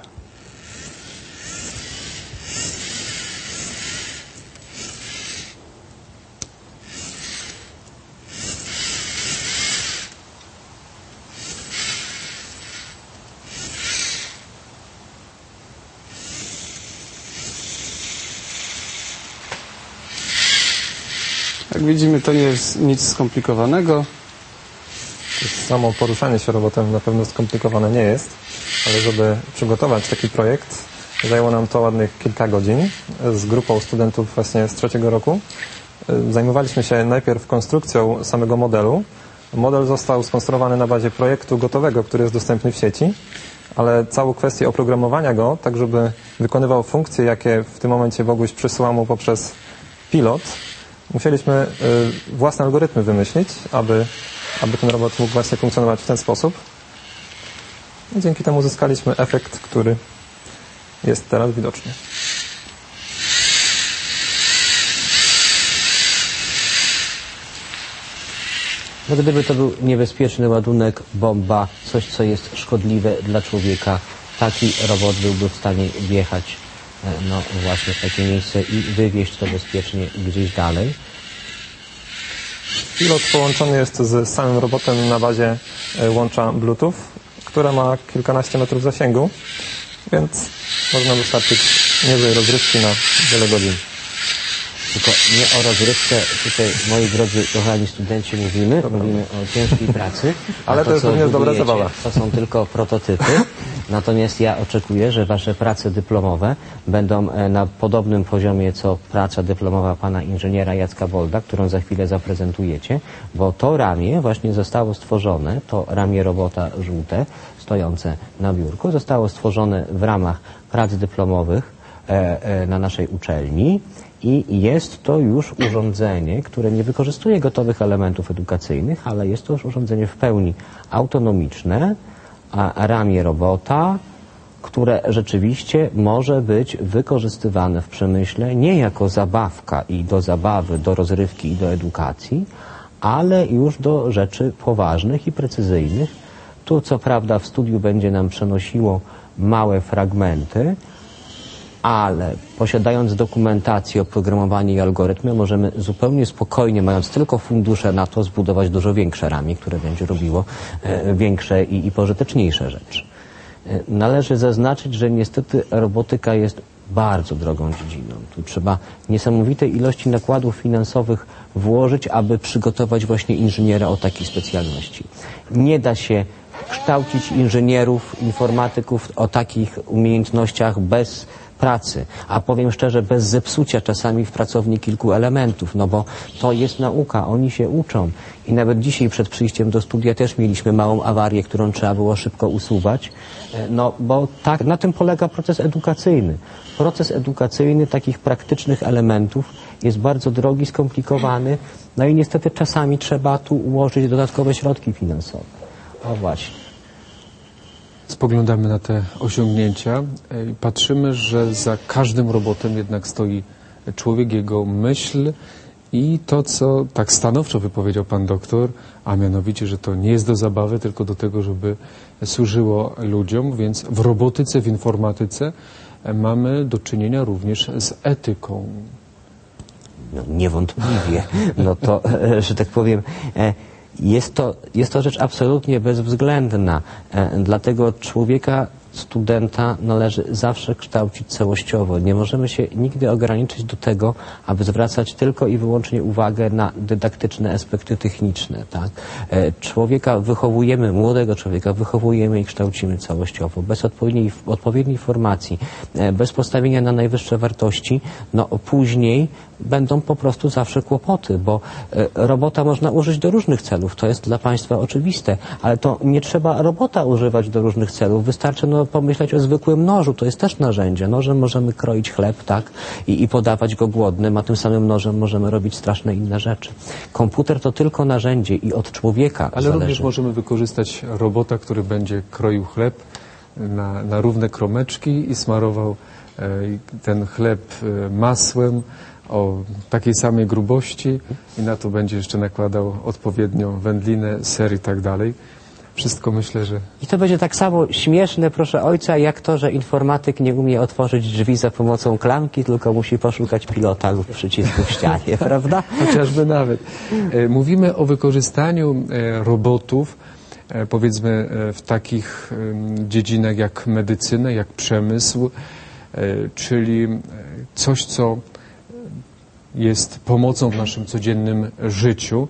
Speaker 8: Jak widzimy, to nie jest nic skomplikowanego.
Speaker 7: Samo poruszanie się robotem na pewno skomplikowane nie jest, ale żeby przygotować taki projekt, zajęło nam to ładnych kilka godzin z grupą studentów właśnie z trzeciego roku. Zajmowaliśmy się najpierw konstrukcją samego modelu. Model został skonstruowany na bazie projektu gotowego, który jest dostępny w sieci, ale całą kwestię oprogramowania go, tak żeby wykonywał funkcje, jakie w tym momencie Boguś przysyła mu poprzez pilot, musieliśmy własne algorytmy wymyślić, aby aby ten robot mógł właśnie funkcjonować w ten sposób. I dzięki temu uzyskaliśmy efekt, który jest teraz widoczny.
Speaker 3: No gdyby to był niebezpieczny ładunek, bomba, coś co jest szkodliwe dla człowieka, taki robot byłby w stanie wjechać no właśnie w takie miejsce i wywieźć to bezpiecznie gdzieś dalej.
Speaker 7: Pilot połączony jest z samym robotem na bazie łącza Bluetooth, które ma kilkanaście metrów zasięgu, więc można wystarczyć niezłej rozrywki na wiele godzin.
Speaker 3: Tylko nie o rozrywce tutaj, moi drodzy, kochani studenci, mówimy, Dobra. mówimy o ciężkiej pracy.
Speaker 7: Ale to, to jest również dobra zabawa.
Speaker 3: To są tylko prototypy. Natomiast ja oczekuję, że wasze prace dyplomowe będą na podobnym poziomie, co praca dyplomowa pana inżyniera Jacka Wolda, którą za chwilę zaprezentujecie, bo to ramię właśnie zostało stworzone, to ramię robota żółte, stojące na biurku, zostało stworzone w ramach prac dyplomowych e, e, na naszej uczelni. I jest to już urządzenie, które nie wykorzystuje gotowych elementów edukacyjnych, ale jest to już urządzenie w pełni autonomiczne, a ramię robota, które rzeczywiście może być wykorzystywane w przemyśle nie jako zabawka i do zabawy, do rozrywki i do edukacji, ale już do rzeczy poważnych i precyzyjnych. Tu co prawda w studiu będzie nam przenosiło małe fragmenty, ale posiadając dokumentację, oprogramowanie i algorytmy, możemy zupełnie spokojnie, mając tylko fundusze na to, zbudować dużo większe ramię, które będzie robiło e, większe i, i pożyteczniejsze rzeczy. E, należy zaznaczyć, że niestety robotyka jest bardzo drogą dziedziną. Tu trzeba niesamowitej ilości nakładów finansowych włożyć, aby przygotować właśnie inżyniera o takiej specjalności. Nie da się kształcić inżynierów, informatyków o takich umiejętnościach bez pracy, a powiem szczerze, bez zepsucia czasami w pracowni kilku elementów, no bo to jest nauka, oni się uczą i nawet dzisiaj przed przyjściem do studia też mieliśmy małą awarię, którą trzeba było szybko usuwać, no bo tak, na tym polega proces edukacyjny. Proces edukacyjny takich praktycznych elementów jest bardzo drogi, skomplikowany, no i niestety czasami trzeba tu ułożyć dodatkowe środki finansowe. O właśnie.
Speaker 1: Spoglądamy na te osiągnięcia i patrzymy, że za każdym robotem jednak stoi człowiek, jego myśl i to, co tak stanowczo wypowiedział pan doktor, a mianowicie, że to nie jest do zabawy, tylko do tego, żeby służyło ludziom, więc w robotyce, w informatyce mamy do czynienia również z etyką.
Speaker 3: No, niewątpliwie. No to, że tak powiem, jest to, jest to rzecz absolutnie bezwzględna. Dlatego człowieka, studenta należy zawsze kształcić całościowo. Nie możemy się nigdy ograniczyć do tego, aby zwracać tylko i wyłącznie uwagę na dydaktyczne aspekty techniczne. Tak? Człowieka wychowujemy, młodego człowieka wychowujemy i kształcimy całościowo. Bez odpowiedniej, odpowiedniej formacji, bez postawienia na najwyższe wartości, no później będą po prostu zawsze kłopoty, bo robota można użyć do różnych celów. To jest dla Państwa oczywiste, ale to nie trzeba robota używać do różnych celów. Wystarczy no, pomyśleć o zwykłym nożu. To jest też narzędzie. Nożem możemy kroić chleb, tak? I, i podawać go głodnym, a tym samym nożem możemy robić straszne inne rzeczy. Komputer to tylko narzędzie i od człowieka
Speaker 1: Ale
Speaker 3: zależy.
Speaker 1: również możemy wykorzystać robota, który będzie kroił chleb na, na równe kromeczki i smarował e, ten chleb e, masłem o takiej samej grubości i na to będzie jeszcze nakładał odpowiednią wędlinę, ser i tak dalej. Wszystko myślę, że...
Speaker 3: I to będzie tak samo śmieszne, proszę ojca, jak to, że informatyk nie umie otworzyć drzwi za pomocą klamki, tylko musi poszukać pilota lub przycisku w ścianie, prawda?
Speaker 1: Chociażby nawet. Mówimy o wykorzystaniu robotów, powiedzmy w takich dziedzinach jak medycyna, jak przemysł, czyli coś, co jest pomocą w naszym codziennym życiu,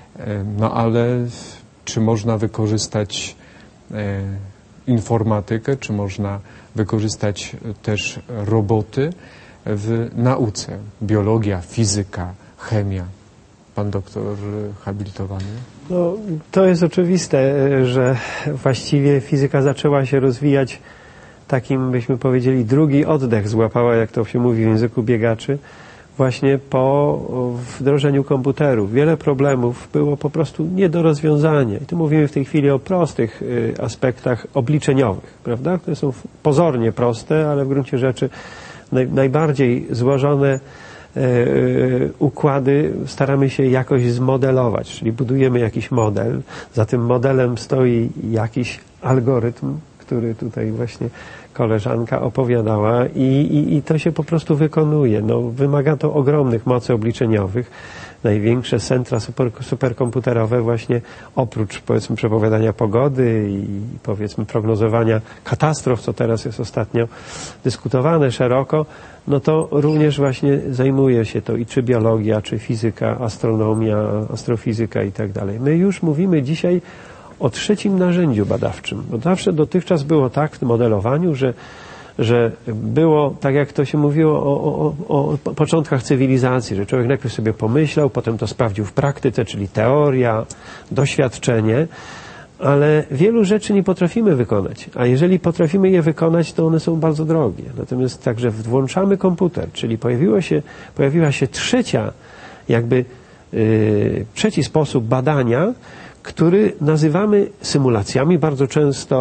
Speaker 1: no ale czy można wykorzystać e, informatykę, czy można wykorzystać też roboty w nauce? Biologia, fizyka, chemia. Pan doktor habilitowany?
Speaker 2: No, to jest oczywiste, że właściwie fizyka zaczęła się rozwijać takim, byśmy powiedzieli, drugi oddech złapała, jak to się mówi w języku biegaczy, właśnie po wdrożeniu komputerów. Wiele problemów było po prostu nie do rozwiązania. I tu mówimy w tej chwili o prostych y, aspektach obliczeniowych, prawda? Które są pozornie proste, ale w gruncie rzeczy naj, najbardziej złożone y, y, układy staramy się jakoś zmodelować, czyli budujemy jakiś model. Za tym modelem stoi jakiś algorytm, który tutaj właśnie koleżanka opowiadała i, i, i to się po prostu wykonuje. No, wymaga to ogromnych mocy obliczeniowych. Największe centra super, superkomputerowe właśnie oprócz powiedzmy przepowiadania pogody i powiedzmy prognozowania katastrof, co teraz jest ostatnio dyskutowane szeroko, no to również właśnie zajmuje się to i czy biologia, czy fizyka, astronomia, astrofizyka i tak dalej. My już mówimy dzisiaj o trzecim narzędziu badawczym. Bo zawsze dotychczas było tak w tym modelowaniu, że, że było, tak jak to się mówiło o, o, o początkach cywilizacji, że człowiek najpierw sobie pomyślał, potem to sprawdził w praktyce, czyli teoria, doświadczenie, ale wielu rzeczy nie potrafimy wykonać. A jeżeli potrafimy je wykonać, to one są bardzo drogie. Natomiast także włączamy komputer, czyli pojawiło się, pojawiła się trzecia, jakby yy, trzeci sposób badania, który nazywamy symulacjami bardzo często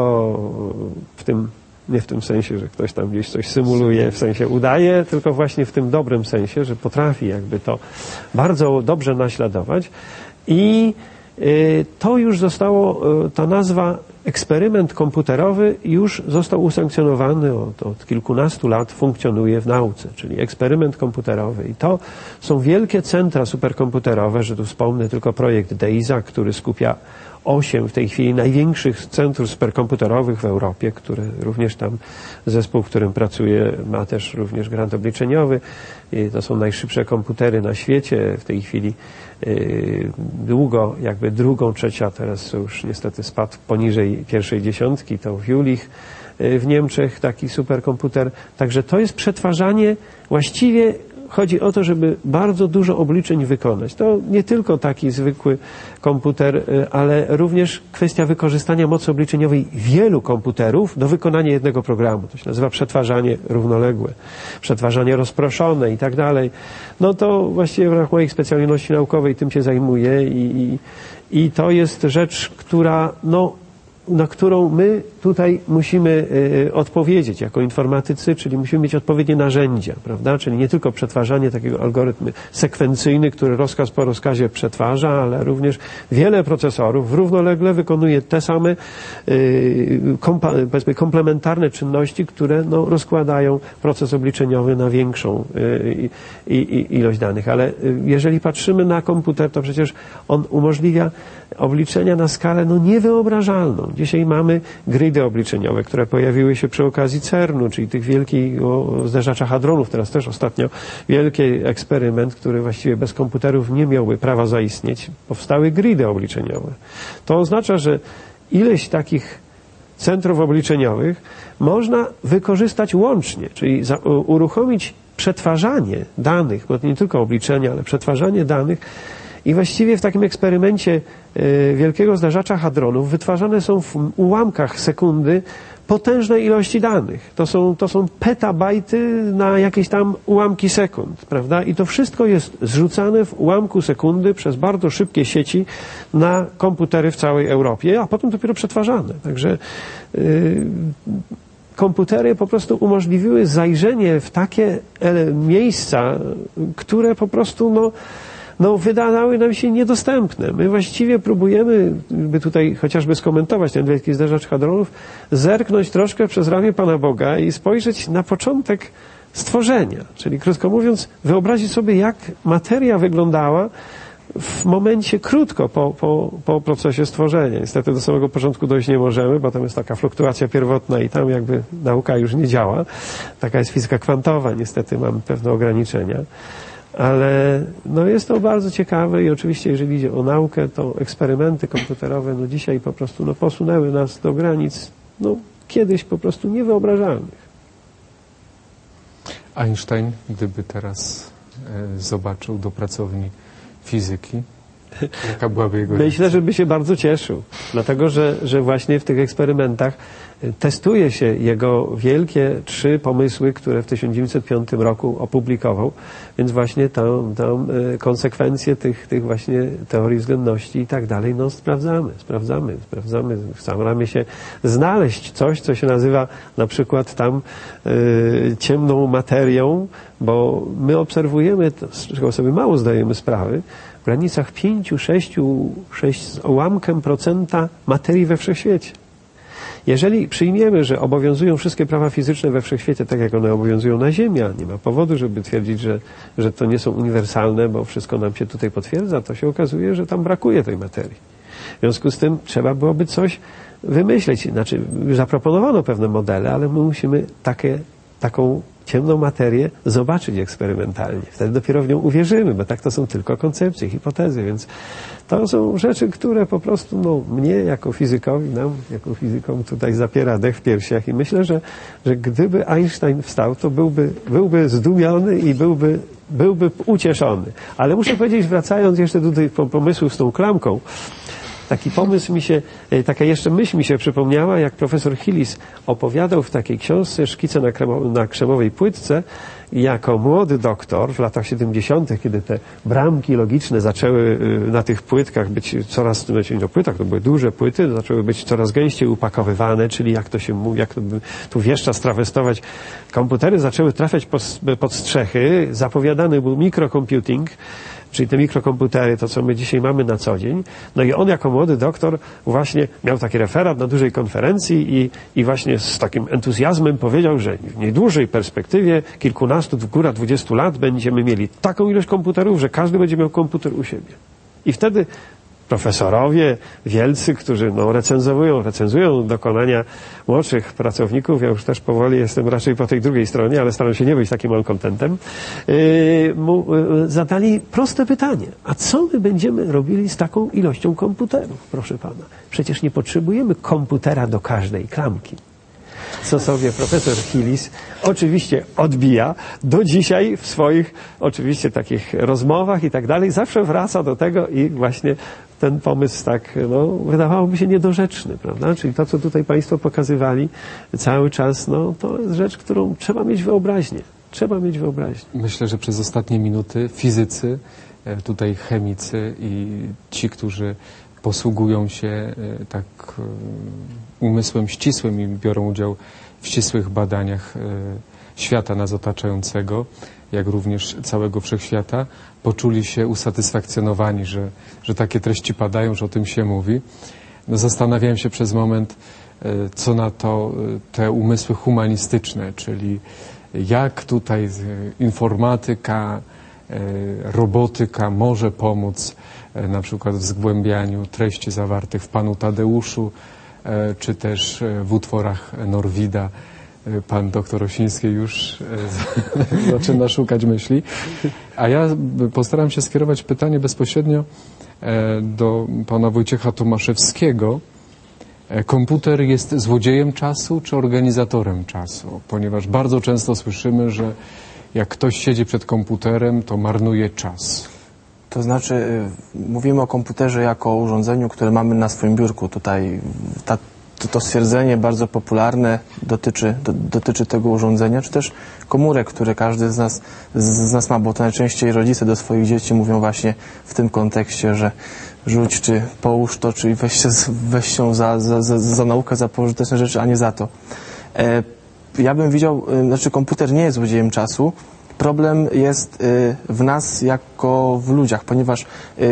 Speaker 2: w tym, nie w tym sensie, że ktoś tam gdzieś coś symuluje, w sensie udaje, tylko właśnie w tym dobrym sensie, że potrafi jakby to bardzo dobrze naśladować i y, to już zostało, y, ta nazwa eksperyment komputerowy już został usankcjonowany od, od kilkunastu lat, funkcjonuje w nauce, czyli eksperyment komputerowy. I to są wielkie centra superkomputerowe, że tu wspomnę tylko projekt DEISA, który skupia osiem w tej chwili największych centrów superkomputerowych w Europie, które również tam zespół, w którym pracuję, ma też również grant obliczeniowy. I to są najszybsze komputery na świecie. W tej chwili yy, długo, jakby drugą, trzecia, teraz już niestety spadł poniżej pierwszej dziesiątki, to Jülich w Niemczech taki superkomputer. Także to jest przetwarzanie, właściwie chodzi o to, żeby bardzo dużo obliczeń wykonać. To nie tylko taki zwykły komputer, ale również kwestia wykorzystania mocy obliczeniowej wielu komputerów do wykonania jednego programu. To się nazywa przetwarzanie równoległe, przetwarzanie rozproszone i tak dalej. No to właściwie w ramach moich specjalności naukowej tym się zajmuję i, i, i to jest rzecz, która no na którą my tutaj musimy y, odpowiedzieć jako informatycy, czyli musimy mieć odpowiednie narzędzia, prawda? Czyli nie tylko przetwarzanie takiego algorytmu sekwencyjny, który rozkaz po rozkazie przetwarza, ale również wiele procesorów równolegle wykonuje te same y, kompa, powiedzmy komplementarne czynności, które no, rozkładają proces obliczeniowy na większą y, y, y, ilość danych. Ale y, jeżeli patrzymy na komputer, to przecież on umożliwia obliczenia na skalę no, niewyobrażalną. Dzisiaj mamy gridy obliczeniowe, które pojawiły się przy okazji cernu, czyli tych wielkiego zderzacza hadronów. Teraz też ostatnio wielki eksperyment, który właściwie bez komputerów nie miałby prawa zaistnieć. Powstały gridy obliczeniowe. To oznacza, że ileś takich centrów obliczeniowych można wykorzystać łącznie, czyli za, uruchomić przetwarzanie danych, bo to nie tylko obliczenia, ale przetwarzanie danych. I właściwie w takim eksperymencie y, wielkiego zderzacza hadronów wytwarzane są w ułamkach sekundy potężne ilości danych. To są, to są petabajty na jakieś tam ułamki sekund, prawda? I to wszystko jest zrzucane w ułamku sekundy przez bardzo szybkie sieci na komputery w całej Europie, a potem dopiero przetwarzane. Także y, komputery po prostu umożliwiły zajrzenie w takie miejsca, które po prostu no no wydawały nam się niedostępne. My właściwie próbujemy, by tutaj chociażby skomentować ten wielki zderzacz hadronów, zerknąć troszkę przez ramię Pana Boga i spojrzeć na początek stworzenia. Czyli krótko mówiąc, wyobrazić sobie, jak materia wyglądała w momencie krótko po, po, po procesie stworzenia. Niestety do samego początku dojść nie możemy, bo tam jest taka fluktuacja pierwotna i tam jakby nauka już nie działa. Taka jest fizyka kwantowa. Niestety mamy pewne ograniczenia. Ale no jest to bardzo ciekawe i oczywiście jeżeli idzie o naukę, to eksperymenty komputerowe no dzisiaj po prostu no posunęły nas do granic no kiedyś po prostu niewyobrażalnych.
Speaker 1: Einstein, gdyby teraz e, zobaczył do pracowni fizyki, jaka byłaby jego reakcja?
Speaker 2: Myślę, że by się bardzo cieszył, dlatego że, że właśnie w tych eksperymentach testuje się jego wielkie trzy pomysły, które w tysiąc dziewięćset piątym roku opublikował, więc właśnie tam, tam konsekwencje tych, tych właśnie teorii względności i tak dalej, no sprawdzamy, sprawdzamy, sprawdzamy, staramy się znaleźć coś, co się nazywa na przykład tam y, ciemną materią, bo my obserwujemy, to, z czego sobie mało zdajemy sprawy, w granicach pięć, sześć, sześć z ułamkiem procenta materii we wszechświecie. Jeżeli przyjmiemy, że obowiązują wszystkie prawa fizyczne we wszechświecie tak, jak one obowiązują na Ziemi, a nie ma powodu, żeby twierdzić, że, że to nie są uniwersalne, bo wszystko nam się tutaj potwierdza, to się okazuje, że tam brakuje tej materii. W związku z tym trzeba byłoby coś wymyśleć. Znaczy, zaproponowano pewne modele, ale my musimy takie, taką ciemną materię zobaczyć eksperymentalnie. Wtedy dopiero w nią uwierzymy, bo tak to są tylko koncepcje, hipotezy, więc to są rzeczy, które po prostu no, mnie jako fizykowi, nam jako fizykom tutaj zapiera dech w piersiach i myślę, że, że gdyby Einstein wstał, to byłby, byłby zdumiony i byłby, byłby ucieszony. Ale muszę powiedzieć, wracając jeszcze do tych pomysłów z tą klamką, taki pomysł mi się, taka jeszcze myśl mi się przypomniała, jak profesor Hillis opowiadał w takiej książce Szkice na, kremo, na krzemowej płytce, jako młody doktor w latach siedemdziesiątych, kiedy te bramki logiczne zaczęły na tych płytkach być coraz, znaczy na płytach to były duże płyty, zaczęły być coraz gęściej upakowywane, czyli jak to się mówi, jak to by tu wieszcza strawestować, komputery zaczęły trafiać pod, pod strzechy, zapowiadany był mikrocomputing, czyli te mikrokomputery, to co my dzisiaj mamy na co dzień. No i on jako młody doktor właśnie miał taki referat na dużej konferencji i, i właśnie z takim entuzjazmem powiedział, że w niedłuższej perspektywie kilkunastu, w górę dwudziestu lat będziemy mieli taką ilość komputerów, że każdy będzie miał komputer u siebie. I wtedy profesorowie wielcy, którzy no, recenzowują, recenzują dokonania młodszych pracowników, ja już też powoli jestem raczej po tej drugiej stronie, ale staram się nie być takim malkontentem, yy, mu yy, zadali proste pytanie. A co my będziemy robili z taką ilością komputerów, proszę pana? Przecież nie potrzebujemy komputera do każdej klamki. co sobie profesor Hillis oczywiście odbija do dzisiaj w swoich oczywiście takich rozmowach i tak dalej. Zawsze wraca do tego i właśnie ten pomysł tak, no, wydawałoby się niedorzeczny, prawda? Czyli to, co tutaj Państwo pokazywali cały czas, no, to jest rzecz, którą trzeba mieć wyobraźnię. Trzeba mieć wyobraźnię.
Speaker 1: Myślę, że przez ostatnie minuty fizycy, tutaj chemicy i ci, którzy posługują się tak umysłem ścisłym i biorą udział w ścisłych badaniach świata nas otaczającego, jak również całego wszechświata, poczuli się usatysfakcjonowani, że, że takie treści padają, że o tym się mówi. No, zastanawiałem się przez moment, co na to te umysły humanistyczne, czyli jak tutaj informatyka, robotyka może pomóc na przykład w zgłębianiu treści zawartych w Panu Tadeuszu, czy też w utworach Norwida. Pan doktor Osiński już zaczyna szukać myśli. A ja postaram się skierować pytanie bezpośrednio do pana Wojciecha Tomaszewskiego. Komputer jest złodziejem czasu czy organizatorem czasu? Ponieważ bardzo często słyszymy, że jak ktoś siedzi przed komputerem, to marnuje czas.
Speaker 9: To znaczy, mówimy o komputerze jako o urządzeniu, które mamy na swoim biurku. Tutaj ta, to, to stwierdzenie bardzo popularne dotyczy, do, dotyczy tego urządzenia, czy też komórek, które każdy z nas, z, z nas ma, bo to najczęściej rodzice do swoich dzieci mówią właśnie w tym kontekście, że rzuć, czy połóż to, czy weź się, weź się za, za, za, za naukę, za pożyteczne rzeczy, a nie za to. E, ja bym widział, e, znaczy komputer nie jest złodziejem czasu. Problem jest w nas jako w ludziach, ponieważ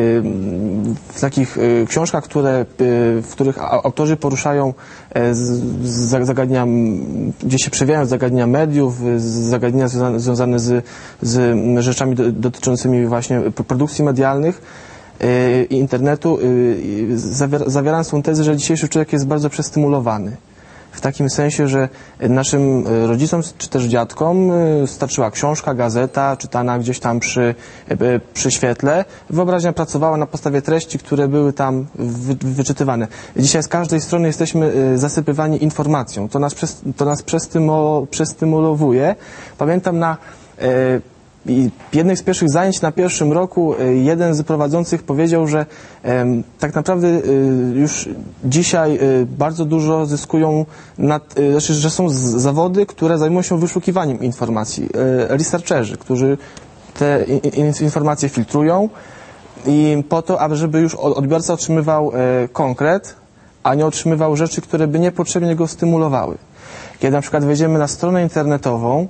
Speaker 9: w takich książkach, które, w których autorzy poruszają zagadnienia, gdzie się przewijają zagadnienia mediów, zagadnienia związane z, z rzeczami dotyczącymi właśnie produkcji medialnych i internetu, zawierają są tezy, że dzisiejszy człowiek jest bardzo przestymulowany. W takim sensie, że naszym rodzicom czy też dziadkom starczyła książka, gazeta, czytana gdzieś tam przy, przy świetle. Wyobraźnia pracowała na podstawie treści, które były tam wy, wyczytywane. Dzisiaj z każdej strony jesteśmy zasypywani informacją. To nas, to nas przestymu, przestymulowuje. Pamiętam na I jednych z pierwszych zajęć na pierwszym roku jeden z prowadzących powiedział, że e, tak naprawdę e, już dzisiaj e, bardzo dużo zyskują, nad, e, znaczy, że są z, zawody, które zajmują się wyszukiwaniem informacji. E, researcherzy, którzy te in, informacje filtrują i po to, aby żeby już odbiorca otrzymywał e, konkret, a nie otrzymywał rzeczy, które by niepotrzebnie go stymulowały. Kiedy na przykład wejdziemy na stronę internetową,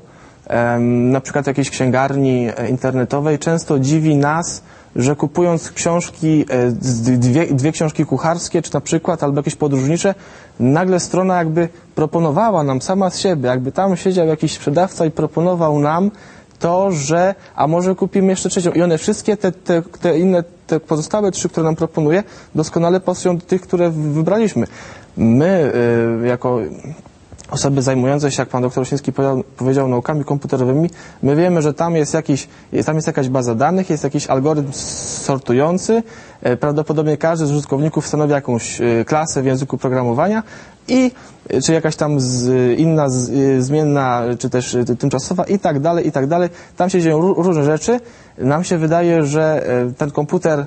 Speaker 9: na przykład jakiejś księgarni internetowej, często dziwi nas, że kupując książki, dwie, dwie książki kucharskie, czy na przykład, albo jakieś podróżnicze, nagle strona jakby proponowała nam sama z siebie, jakby tam siedział jakiś sprzedawca i proponował nam to, że a może kupimy jeszcze trzecią. I one wszystkie, te, te, te inne, te pozostałe trzy, które nam proponuje, doskonale pasują do tych, które wybraliśmy. My, y, jako osoby zajmujące się, jak pan doktor Osiński powiedział, powiedział, naukami komputerowymi, my wiemy, że tam jest jakiś, tam jest jakaś baza danych, jest jakiś algorytm sortujący, prawdopodobnie każdy z użytkowników stanowi jakąś klasę w języku programowania i czy jakaś tam z, inna z, zmienna, czy też tymczasowa i tak dalej, i tak dalej. Tam się dzieją różne rzeczy. Nam się wydaje, że ten komputer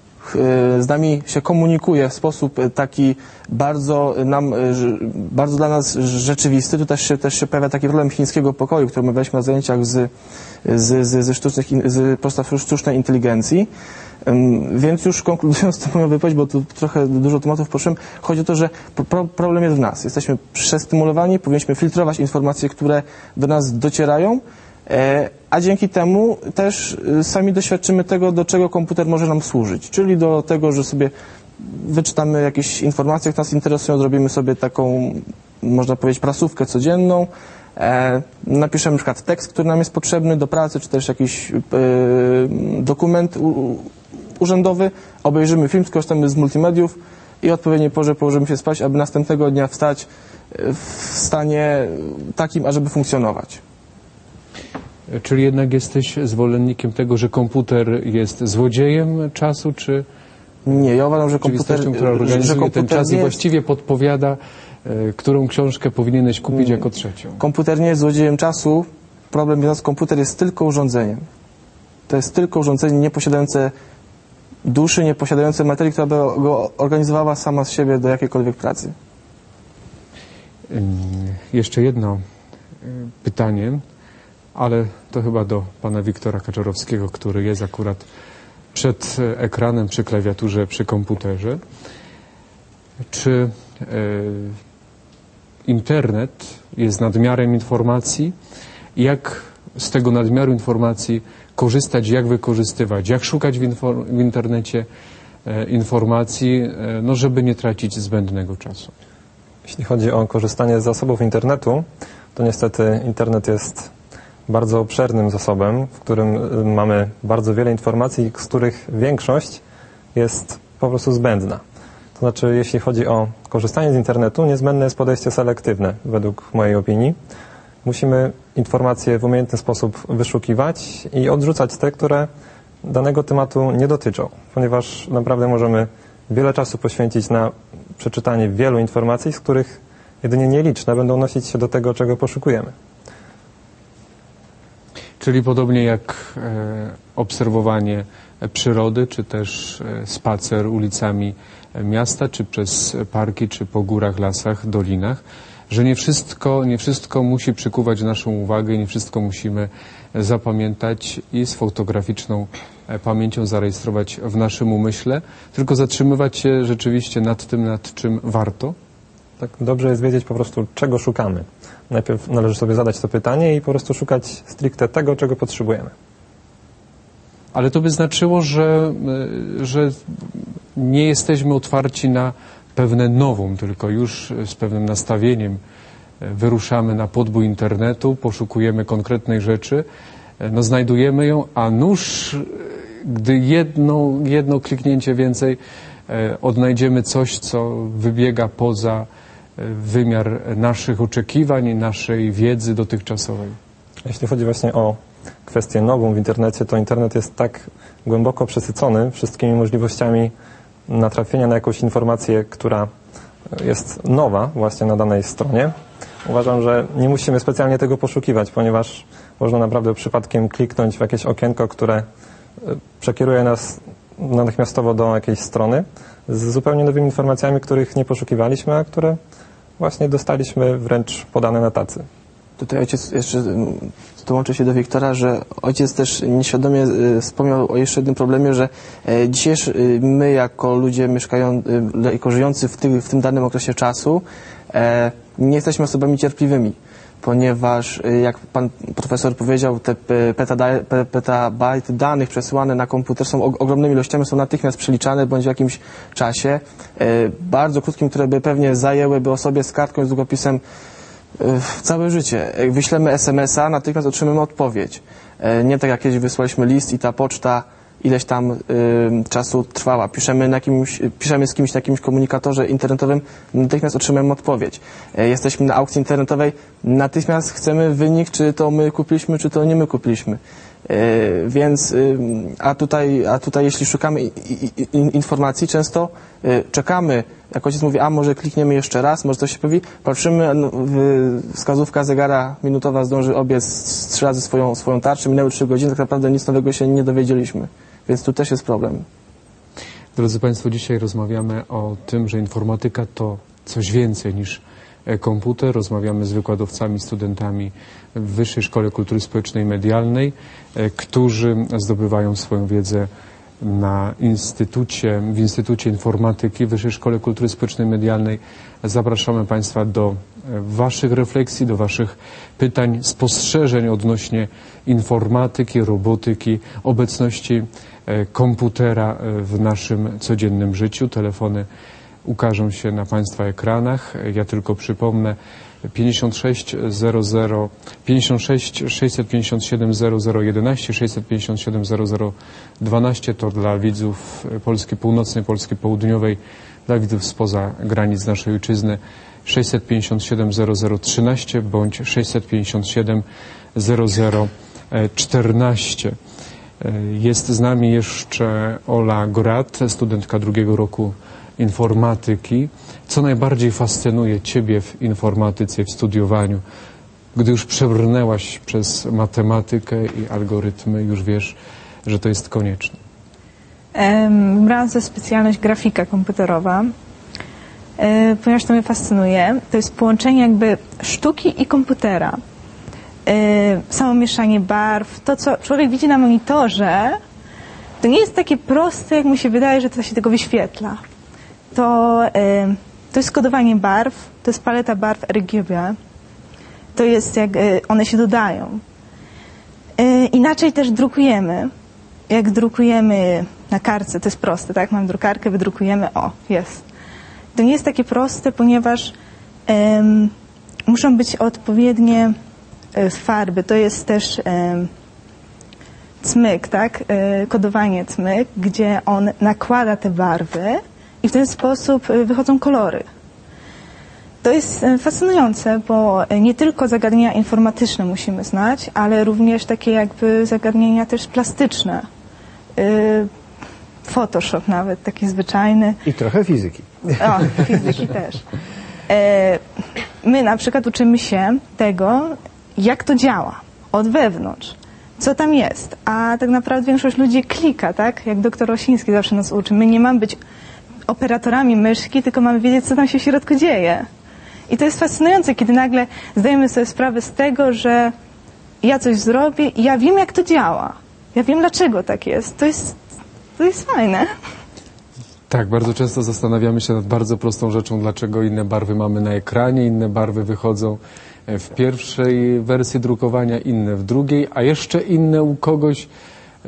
Speaker 9: z nami się komunikuje w sposób taki bardzo nam, bardzo dla nas rzeczywisty. Tu też się, też się pojawia taki problem chińskiego pokoju, który omawialiśmy na zajęciach z, z, z, ze sztucznych, z podstaw sztucznej inteligencji. Więc już konkludując tę moją wypowiedź, bo tu trochę dużo tematów poruszyłem, chodzi o to, że pro, problem jest w nas. Jesteśmy przestymulowani, powinniśmy filtrować informacje, które do nas docierają, a dzięki temu też sami doświadczymy tego, do czego komputer może nam służyć. Czyli do tego, że sobie wyczytamy jakieś informacje, które nas interesują, zrobimy sobie taką, można powiedzieć, prasówkę codzienną, napiszemy na przykład tekst, który nam jest potrzebny do pracy, czy też jakiś dokument urzędowy, obejrzymy film, skorzystamy z multimediów i o odpowiedniej porze położymy się spać, aby następnego dnia wstać w stanie takim, ażeby funkcjonować.
Speaker 1: Czyli jednak jesteś zwolennikiem tego, że komputer jest złodziejem czasu, czy
Speaker 9: nie, ja uważam, że komputer,
Speaker 1: która organizuje
Speaker 9: że komputer
Speaker 1: ten czas i właściwie podpowiada którą książkę powinieneś kupić jako trzecią?
Speaker 9: Komputer nie jest złodziejem czasu. Problem jest, komputer jest tylko urządzeniem. To jest tylko urządzenie nieposiadające duszy, nieposiadające materii, która by go organizowała sama z siebie do jakiejkolwiek pracy.
Speaker 1: Jeszcze jedno pytanie, ale to chyba do pana Wiktora Kaczorowskiego, który jest akurat przed ekranem, przy klawiaturze, przy komputerze. Czy e, internet jest nadmiarem informacji? Jak z tego nadmiaru informacji korzystać, jak wykorzystywać, jak szukać w, infor- w internecie e, informacji, e, no żeby nie tracić zbędnego czasu?
Speaker 7: Jeśli chodzi o korzystanie z zasobów internetu, to niestety internet jest bardzo obszernym zasobem, w którym mamy bardzo wiele informacji, z których większość jest po prostu zbędna. To znaczy, jeśli chodzi o korzystanie z internetu, niezbędne jest podejście selektywne, według mojej opinii. Musimy informacje w umiejętny sposób wyszukiwać i odrzucać te, które danego tematu nie dotyczą, ponieważ naprawdę możemy wiele czasu poświęcić na przeczytanie wielu informacji, z których jedynie nieliczne będą nosić się do tego, czego poszukujemy.
Speaker 1: Czyli podobnie jak e, obserwowanie przyrody, czy też e, spacer ulicami miasta, czy przez parki, czy po górach, lasach, dolinach, że nie wszystko, nie wszystko musi przykuwać naszą uwagę, nie wszystko musimy zapamiętać i z fotograficzną pamięcią zarejestrować w naszym umyśle, tylko zatrzymywać się rzeczywiście nad tym, nad czym warto.
Speaker 7: Tak, dobrze jest wiedzieć po prostu, czego szukamy. Najpierw należy sobie zadać to pytanie i po prostu szukać stricte tego, czego potrzebujemy.
Speaker 1: Ale to by znaczyło, że, że nie jesteśmy otwarci na pewne nowum, tylko już z pewnym nastawieniem wyruszamy na podbój internetu, poszukujemy konkretnej rzeczy, no znajdujemy ją, a nuż, gdy jedno, jedno kliknięcie więcej odnajdziemy coś, co wybiega poza wymiar naszych oczekiwań i naszej wiedzy dotychczasowej.
Speaker 7: Jeśli chodzi właśnie o kwestię nową w internecie, to internet jest tak głęboko przesycony wszystkimi możliwościami natrafienia na jakąś informację, która jest nowa właśnie na danej stronie. Uważam, że nie musimy specjalnie tego poszukiwać, ponieważ można naprawdę przypadkiem kliknąć w jakieś okienko, które przekieruje nas natychmiastowo do jakiejś strony z zupełnie nowymi informacjami, których nie poszukiwaliśmy, a które właśnie dostaliśmy wręcz podane na tacy.
Speaker 9: Tutaj ojciec jeszcze dołączę się do Wiktora, że ojciec też nieświadomie wspomniał o jeszcze jednym problemie, że dzisiejszy my jako ludzie mieszkają, jako żyjący w tym, w tym danym okresie czasu nie jesteśmy osobami cierpliwymi, ponieważ jak pan profesor powiedział, te petabajty danych przesyłane na komputer są ogromnymi ilościami, są natychmiast przeliczane bądź w jakimś czasie bardzo krótkim, które by pewnie zajęłyby osobie z kartką i z długopisem całe życie. Jak wyślemy es em es a, natychmiast otrzymamy odpowiedź. Nie tak jak kiedyś wysłaliśmy list i ta poczta ileś tam y, czasu trwała. Piszemy, na jakimś, piszemy z kimś na jakimś komunikatorze internetowym, natychmiast otrzymamy odpowiedź. E, jesteśmy na aukcji internetowej, natychmiast chcemy wynik, czy to my kupiliśmy, czy to nie my kupiliśmy. E, więc, y, a tutaj, a tutaj jeśli szukamy i, i, i, informacji, często y, czekamy, jak ojciec mówi, a może klikniemy jeszcze raz, może coś się pojawi, patrzymy, no, wskazówka zegara minutowa zdąży obiec trzy razy swoją, swoją tarczę, minęły trzy godziny, tak naprawdę nic nowego się nie dowiedzieliśmy. Więc tu też jest problem.
Speaker 1: Drodzy Państwo, dzisiaj rozmawiamy o tym, że informatyka to coś więcej niż komputer. Rozmawiamy z wykładowcami, studentami w Wyższej Szkole Kultury Społecznej i Medialnej, którzy zdobywają swoją wiedzę na Instytucie, w Instytucie Informatyki w Wyższej Szkole Kultury Społecznej i Medialnej. Zapraszamy Państwa do Waszych refleksji, do Waszych pytań, spostrzeżeń odnośnie informatyki, robotyki, obecności komputera w naszym codziennym życiu. Telefony ukażą się na Państwa ekranach. Ja tylko przypomnę pięćdziesiąt sześć zero zero, pięćdziesiąt sześć sześćset pięćdziesiąt siedem zero zero jedenaście, sześćset pięćdziesiąt siedem zero zero dwanaście to dla widzów Polski Północnej, Polski Południowej, dla widzów spoza granic naszej ojczyzny sześćset pięćdziesiąt siedem zero zero trzynaście bądź sześćset pięćdziesiąt siedem zero zero czternaście. Jest z nami jeszcze Ola Gorat, studentka drugiego roku informatyki. Co najbardziej fascynuje Ciebie w informatyce, w studiowaniu? Gdy już przebrnęłaś przez matematykę i algorytmy, już wiesz, że to jest konieczne.
Speaker 5: Wybrałam za specjalność grafika komputerowa, e, ponieważ to mnie fascynuje. To jest połączenie jakby sztuki i komputera. E, samo mieszanie barw, to co człowiek widzi na monitorze, to nie jest takie proste, jak mu się wydaje, że to się tego wyświetla. To, e, to jest kodowanie barw, to jest paleta barw R G B. To jest jak e, one się dodają. E, inaczej też drukujemy. Jak drukujemy na kartce, to jest proste, tak? Mam drukarkę, wydrukujemy, o, jest. To nie jest takie proste, ponieważ um, muszą być odpowiednie e, farby. To jest też e, cmyk, tak? E, kodowanie cmyk, gdzie on nakłada te barwy i w ten sposób e, wychodzą kolory. To jest e, fascynujące, bo nie tylko zagadnienia informatyczne musimy znać, ale również takie jakby zagadnienia też plastyczne. E, Photoshop nawet, taki zwyczajny.
Speaker 2: I trochę fizyki.
Speaker 5: O, fizyki też. E, my na przykład uczymy się tego, jak to działa od wewnątrz, co tam jest, a tak naprawdę większość ludzi klika, tak? Jak doktor Osiński zawsze nas uczy. My nie mamy być operatorami myszki, tylko mamy wiedzieć, co tam się w środku dzieje. I to jest fascynujące, kiedy nagle zdajemy sobie sprawę z tego, że ja coś zrobię i ja wiem, jak to działa. Ja wiem, dlaczego tak jest. To jest, to jest fajne.
Speaker 1: Tak, bardzo często zastanawiamy się nad bardzo prostą rzeczą, dlaczego inne barwy mamy na ekranie, inne barwy wychodzą w pierwszej wersji drukowania, inne w drugiej, a jeszcze inne u kogoś, e,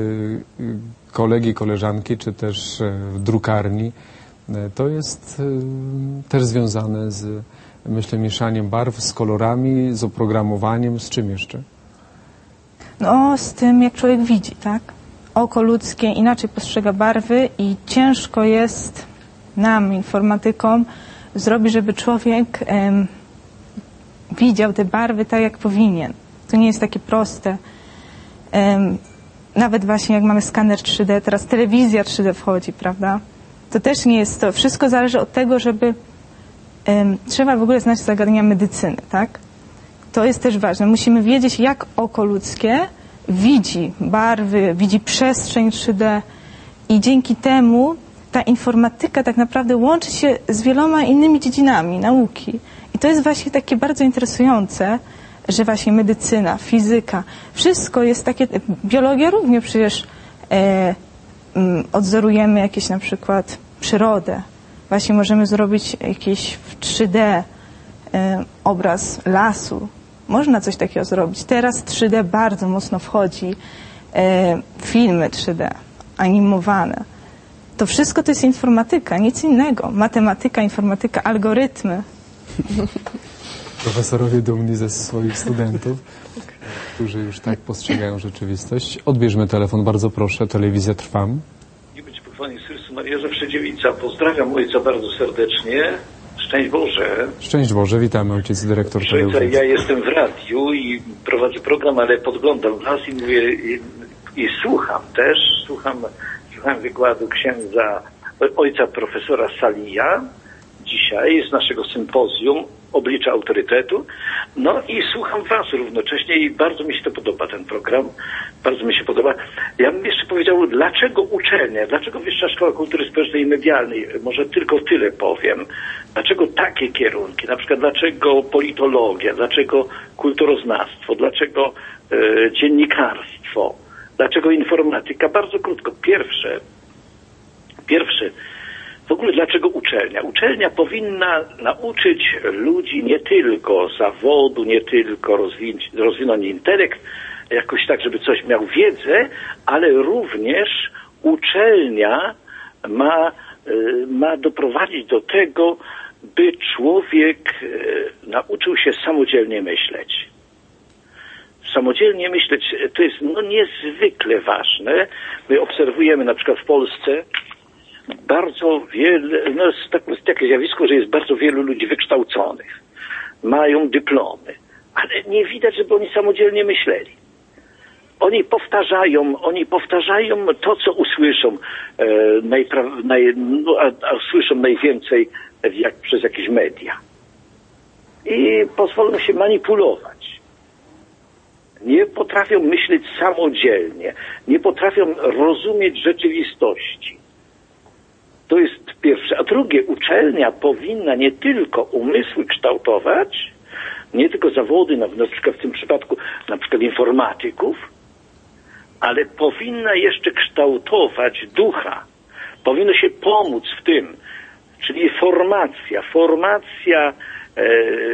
Speaker 1: kolegi, koleżanki, czy też w drukarni. E, to jest e, też związane z, myślę, mieszaniem barw, z kolorami, z oprogramowaniem, z czym jeszcze?
Speaker 5: No, z tym, jak człowiek widzi, tak? Oko ludzkie inaczej postrzega barwy i ciężko jest nam, informatykom, zrobić, żeby człowiek em, widział te barwy tak, jak powinien. To nie jest takie proste. Em, nawet właśnie jak mamy skaner trzy D, teraz telewizja trzy D wchodzi, prawda? To też nie jest to. Wszystko zależy od tego, żeby em, trzeba w ogóle znać zagadnienia medycyny, tak? To jest też ważne. Musimy wiedzieć, jak oko ludzkie widzi barwy, widzi przestrzeń trzy D i dzięki temu ta informatyka tak naprawdę łączy się z wieloma innymi dziedzinami nauki. I to jest właśnie takie bardzo interesujące, że właśnie medycyna, fizyka, wszystko jest takie, biologia również przecież e, m, odzorujemy jakieś na przykład przyrodę. Właśnie możemy zrobić jakiś w trzy D e, obraz lasu. Można coś takiego zrobić. Teraz trzy D bardzo mocno wchodzi. E, filmy trzy D, animowane. To wszystko to jest informatyka, nic innego. Matematyka, informatyka, algorytmy.
Speaker 1: Profesorowie dumni ze swoich studentów, którzy już tak postrzegają rzeczywistość. Odbierzmy telefon, bardzo proszę. Telewizja Trwam.
Speaker 10: Nie być pochwalnie Chrystus Maria, zawsze dziewica. Pozdrawiam ojca bardzo serdecznie. Szczęść Boże.
Speaker 1: Szczęść Boże, witamy ojciec dyrektor.
Speaker 10: Ojca, ja jestem w radiu i prowadzę program, ale podglądam was i mówię i, i słucham też, słucham, słucham wykładu księdza, ojca profesora Salija dzisiaj z naszego sympozjum Oblicza Autorytetu. No i słucham was równocześnie i bardzo mi się to podoba, ten program. Bardzo mi się podoba. Ja bym jeszcze powiedział, dlaczego uczelnia, dlaczego Wyższa Szkoła Kultury Społecznej i Medialnej, może tylko tyle powiem, dlaczego takie kierunki, na przykład dlaczego politologia, dlaczego kulturoznawstwo, dlaczego e, dziennikarstwo, dlaczego informatyka. Bardzo krótko. Pierwsze, pierwsze, w ogóle dlaczego uczelnia? Uczelnia powinna nauczyć ludzi nie tylko zawodu, nie tylko rozwinąć, rozwinąć intelekt, jakoś tak, żeby coś miał wiedzę, ale również uczelnia ma, ma doprowadzić do tego, by człowiek nauczył się samodzielnie myśleć. Samodzielnie myśleć to jest no niezwykle ważne. My obserwujemy na przykład w Polsce bardzo wiele, no jest takie zjawisko, że jest bardzo wielu ludzi wykształconych. Mają dyplomy, ale nie widać, żeby oni samodzielnie myśleli. Oni powtarzają, oni powtarzają to, co usłyszą, e, najpra- naj, no, a, a usłyszą najwięcej jak przez jakieś media. I pozwolą się manipulować. Nie potrafią myśleć samodzielnie, nie potrafią rozumieć rzeczywistości. To jest pierwsze. A drugie, uczelnia powinna nie tylko umysły kształtować, nie tylko zawody, na, na przykład w tym przypadku na przykład informatyków, ale powinna jeszcze kształtować ducha. Powinno się pomóc w tym, czyli formacja, formacja e,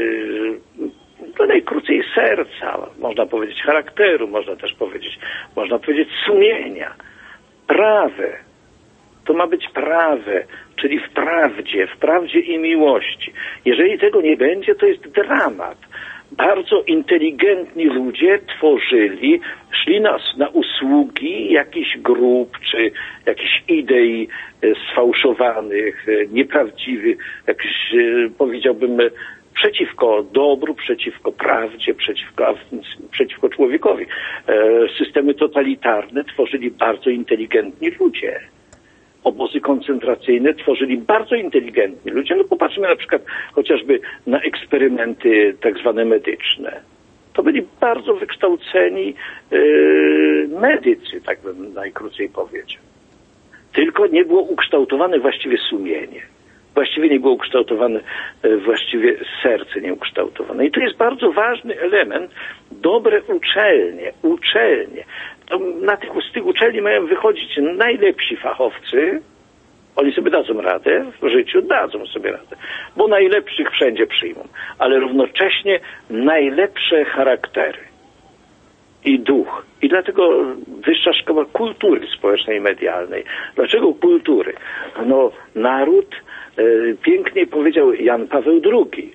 Speaker 10: to najkrócej serca, można powiedzieć charakteru, można też powiedzieć, można powiedzieć sumienia, prawe. To ma być prawe, czyli w prawdzie, w prawdzie i miłości. Jeżeli tego nie będzie, to jest dramat. Bardzo inteligentni ludzie tworzyli, szli na, na usługi jakichś grup, czy jakichś idei e, sfałszowanych, e, nieprawdziwych, jakichś, e, powiedziałbym, e, przeciwko dobru, przeciwko prawdzie, przeciwko, przeciwko człowiekowi. E, systemy totalitarne tworzyli bardzo inteligentni ludzie. Obozy koncentracyjne tworzyli bardzo inteligentni ludzie. No popatrzmy na przykład chociażby na eksperymenty tak zwane medyczne. To byli bardzo wykształceni yy, medycy, tak bym najkrócej powiedział. Tylko nie było ukształtowane właściwie sumienie. Właściwie nie było ukształtowane, yy, właściwie serce nie ukształtowane. I to jest bardzo ważny element. Dobre uczelnie, uczelnie. Na tych, z tych uczelni mają wychodzić najlepsi fachowcy. Oni sobie dadzą radę w życiu, dadzą sobie radę, bo najlepszych wszędzie przyjmą, ale równocześnie najlepsze charaktery i duch. I dlatego Wyższa Szkoła Kultury Społecznej i Medialnej. Dlaczego kultury? No, naród, e, pięknie powiedział Jan Paweł drugi,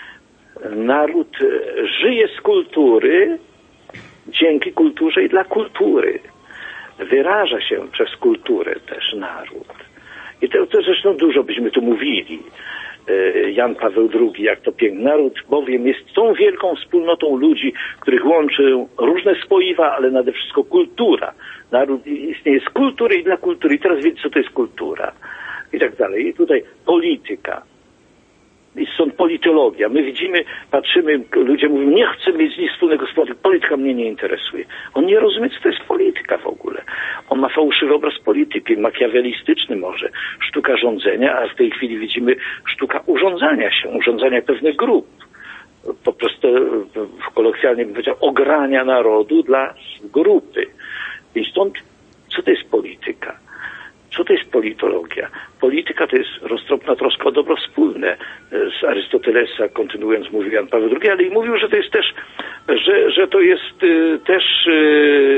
Speaker 10: naród żyje z kultury, dzięki kulturze i dla kultury. Wyraża się przez kulturę też naród. I to, to zresztą dużo byśmy tu mówili. Jan Paweł drugi, jak to piękny naród, bowiem jest tą wielką wspólnotą ludzi, których łączy różne spoiwa, ale nade wszystko kultura. Naród istnieje z kultury i dla kultury. I teraz wiecie, co to jest kultura. I tak dalej. I tutaj polityka. I stąd politologia. My widzimy, patrzymy, ludzie mówią, nie chcę mieć nic wspólnego z polityką. Polityka mnie nie interesuje. On nie rozumie, co to jest polityka w ogóle. On ma fałszywy obraz polityki, makiawelistyczny może, sztuka rządzenia, a w tej chwili widzimy sztuka urządzania się, urządzania pewnych grup. Po prostu, kolokwialnie bym powiedział, ogrania narodu dla grupy. I stąd, co to jest polityka? Co to jest politologia? Polityka to jest roztropna troska o dobro wspólne. Z Arystotelesa, kontynuując, mówił Jan Paweł drugi, ale i mówił, że to jest też, że, że to jest y, też y,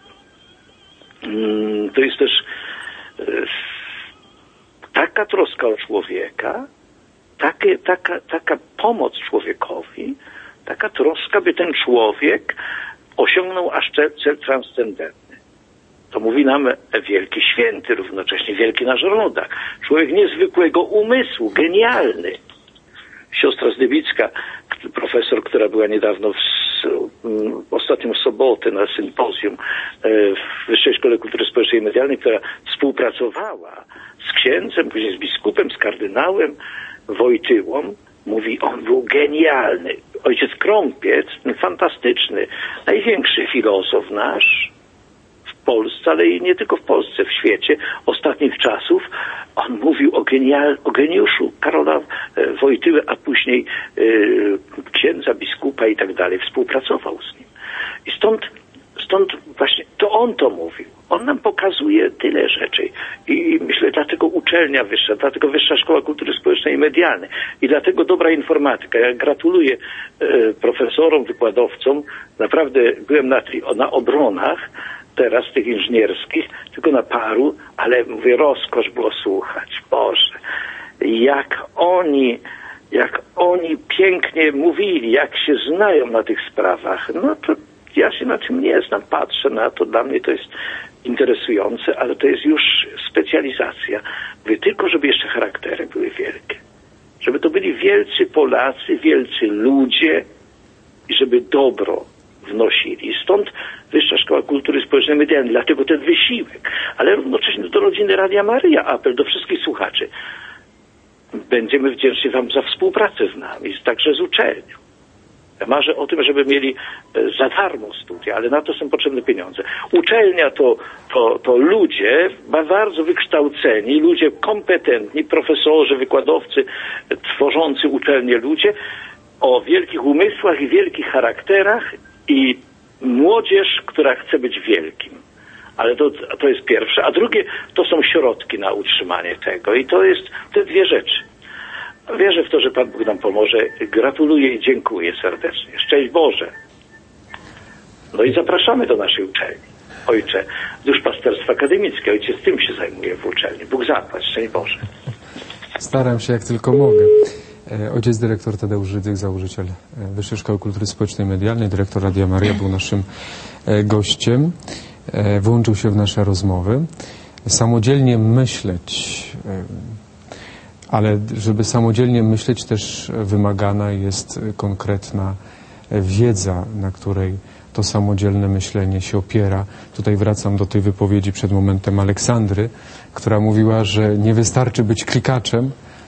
Speaker 10: y, to jest też y, taka troska o człowieka, takie, taka, taka pomoc człowiekowi, taka troska, by ten człowiek osiągnął aż cel, cel transcendentny. To mówi nam wielki święty, równocześnie wielki nasz rodak. Człowiek niezwykłego umysłu, genialny. Siostra Zdybicka, profesor, która była niedawno w, w ostatnią sobotę na sympozjum w Wyższej Szkole Kultury Społecznej i Medialnej, która współpracowała z księdzem, później z biskupem, z kardynałem Wojtyłą, mówi, on był genialny. Ojciec Krąpiec, fantastyczny, największy filozof nasz, w Polsce, ale i nie tylko w Polsce, w świecie ostatnich czasów. On mówił o, genial, o geniuszu Karola e, Wojtyły, a później e, księdza, biskupa i tak dalej. Współpracował z nim. I stąd, stąd właśnie to on to mówił. On nam pokazuje tyle rzeczy. I myślę, dlatego uczelnia wyższa, dlatego Wyższa Szkoła Kultury Społecznej i Medialnej. I dlatego dobra informatyka. Ja gratuluję e, profesorom, wykładowcom. Naprawdę byłem na, na obronach teraz tych inżynierskich, tylko na paru, ale mówię, rozkosz było słuchać. Boże, jak oni, jak oni pięknie mówili, jak się znają na tych sprawach, no to ja się na tym nie znam, patrzę na to, dla mnie to jest interesujące, ale to jest już specjalizacja. Mówię, tylko żeby jeszcze charaktery były wielkie. Żeby to byli wielcy Polacy, wielcy ludzie i żeby dobro wnosili. Stąd Wyższa Szkoła Kultury Społecznej Medialnej, dlatego ten wysiłek, ale równocześnie do rodziny Radia Maryja apel do wszystkich słuchaczy. Będziemy wdzięczni wam za współpracę z nami, także z uczelnią. Ja marzę o tym, żeby mieli za darmo studia, ale na to są potrzebne pieniądze. Uczelnia to, to, to ludzie bardzo wykształceni, ludzie kompetentni, profesorzy, wykładowcy, tworzący uczelnie ludzie o wielkich umysłach i wielkich charakterach i młodzież, która chce być wielkim. Ale to, to jest pierwsze. A drugie to są środki na utrzymanie tego. I to jest te dwie rzeczy. Wierzę w to, że Pan Bóg nam pomoże. Gratuluję i dziękuję serdecznie. Szczęść Boże. No i zapraszamy do naszej uczelni. Ojcze, duszpasterstwo akademickie. Ojciec tym się zajmuje w uczelni. Bóg zapłać. Szczęść Boże.
Speaker 1: Staram się jak tylko mogę. Ojciec dyrektor Tadeusz Rydzyk, założyciel Wyższej Szkoły Kultury Społecznej Medialnej, dyrektor Radia Maryja, był naszym gościem. Włączył się w nasze rozmowy. Samodzielnie myśleć, ale żeby samodzielnie myśleć też wymagana jest konkretna wiedza, na której to samodzielne myślenie się opiera. Tutaj wracam do tej wypowiedzi przed momentem Aleksandry, która mówiła, że nie wystarczy być klikaczem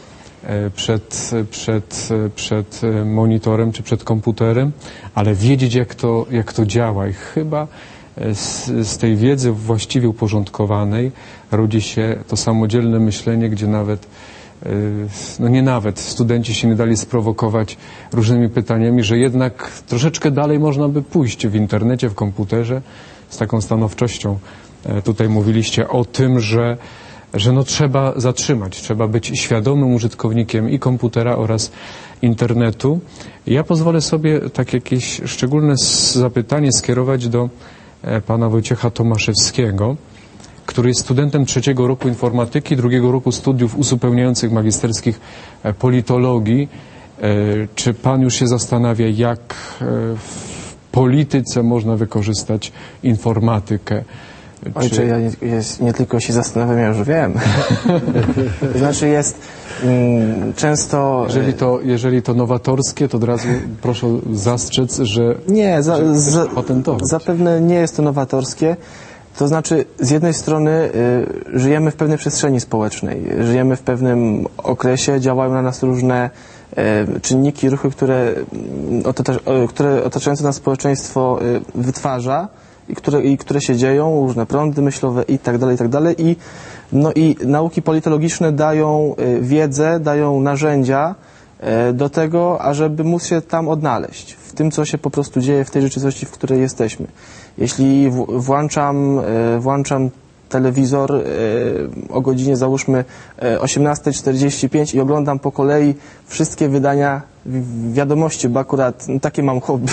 Speaker 1: przed, przed, przed monitorem czy przed komputerem, ale wiedzieć, jak to, jak to działa. I chyba z, z tej wiedzy właściwie uporządkowanej rodzi się to samodzielne myślenie, gdzie nawet, no nie nawet, studenci się nie dali sprowokować różnymi pytaniami, że jednak troszeczkę dalej można by pójść w internecie, w komputerze z taką stanowczością. Tutaj mówiliście o tym, że że no trzeba zatrzymać, trzeba być świadomym użytkownikiem i komputera oraz internetu. Ja pozwolę sobie tak jakieś szczególne zapytanie skierować do pana Wojciecha Tomaszewskiego, który jest studentem trzeciego roku informatyki, drugiego roku studiów uzupełniających magisterskich politologii. Czy pan już się zastanawia, jak w polityce można wykorzystać informatykę?
Speaker 9: Ojcze, czy... ja nie, jest, nie tylko się zastanawiam, ja już wiem. To znaczy jest mm, często...
Speaker 1: Jeżeli to, jeżeli to nowatorskie, to od razu proszę zastrzec, że...
Speaker 9: Nie, za,
Speaker 1: że
Speaker 9: za,
Speaker 1: patentować.
Speaker 9: Zapewne nie jest to nowatorskie. To znaczy, z jednej strony y, żyjemy w pewnej przestrzeni społecznej, żyjemy w pewnym okresie, działają na nas różne y, czynniki, ruchy, które, otacza, które otaczające nas społeczeństwo y, wytwarza, i które, i które się dzieją, różne prądy myślowe i tak dalej, i tak dalej. I, no i nauki politologiczne dają y, wiedzę, dają narzędzia y, do tego, ażeby móc się tam odnaleźć, w tym, co się po prostu dzieje w tej rzeczywistości, w której jesteśmy. Jeśli w, włączam, y, włączam telewizor y, o godzinie, załóżmy, y, osiemnasta czterdzieści pięć i oglądam po kolei wszystkie wydania wiadomości, bo akurat no, takie mam hobby,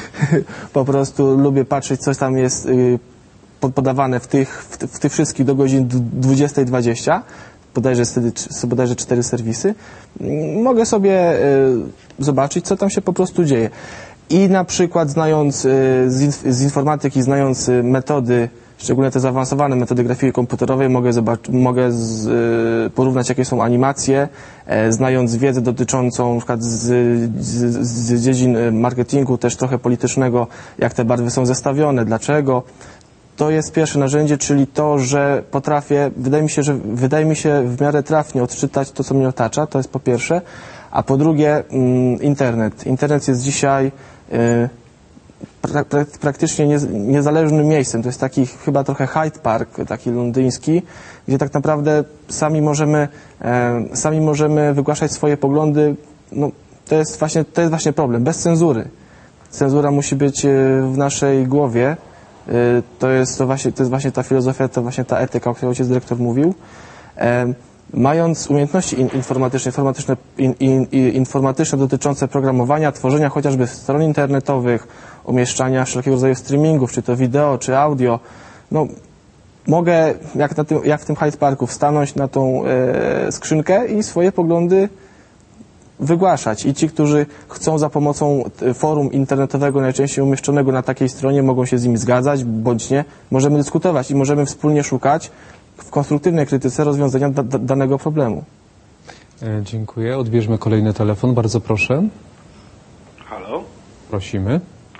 Speaker 9: po prostu lubię patrzeć, co tam jest y, podawane w tych, w, w tych wszystkich do godzin dwudziestej dwadzieścia, bodajże, bodajże cztery serwisy, mogę sobie y, zobaczyć, co tam się po prostu dzieje. I na przykład znając y, z, inf z informatyki, znając y, metody, szczególnie te zaawansowane metody grafiki komputerowej, mogę, mogę z, y, porównać, jakie są animacje, e, znając wiedzę dotyczącą na przykład z, z, z dziedzin marketingu, też trochę politycznego, jak te barwy są zestawione, dlaczego. To jest pierwsze narzędzie, czyli to, że potrafię, wydaje mi się, że wydaje mi się w miarę trafnie odczytać to, co mnie otacza, to jest po pierwsze, a po drugie mm, internet. Internet jest dzisiaj y, pra, pra, praktycznie nie, niezależnym miejscem. To jest taki chyba trochę Hyde Park, taki londyński, gdzie tak naprawdę sami możemy, e, sami możemy wygłaszać swoje poglądy. No, to jest właśnie, to jest właśnie problem, bez cenzury. Cenzura musi być w naszej głowie. To jest, to, właśnie, to jest właśnie ta filozofia, to właśnie ta etyka, o której ojciec dyrektor mówił. E, mając umiejętności in, informatyczne, informatyczne, in, in, informatyczne dotyczące programowania, tworzenia chociażby stron internetowych, umieszczania wszelkiego rodzaju streamingów, czy to wideo, czy audio, no mogę, jak, na tym, jak w tym Hyde Parku, wstanąć na tą e, skrzynkę i swoje poglądy wygłaszać. I ci, którzy chcą za pomocą forum internetowego, najczęściej umieszczonego na takiej stronie, mogą się z nimi zgadzać, bądź nie. Możemy dyskutować i możemy wspólnie szukać w konstruktywnej krytyce rozwiązania da danego problemu.
Speaker 1: E, dziękuję. Odbierzmy kolejny telefon. Bardzo proszę.
Speaker 11: Halo?
Speaker 1: Prosimy.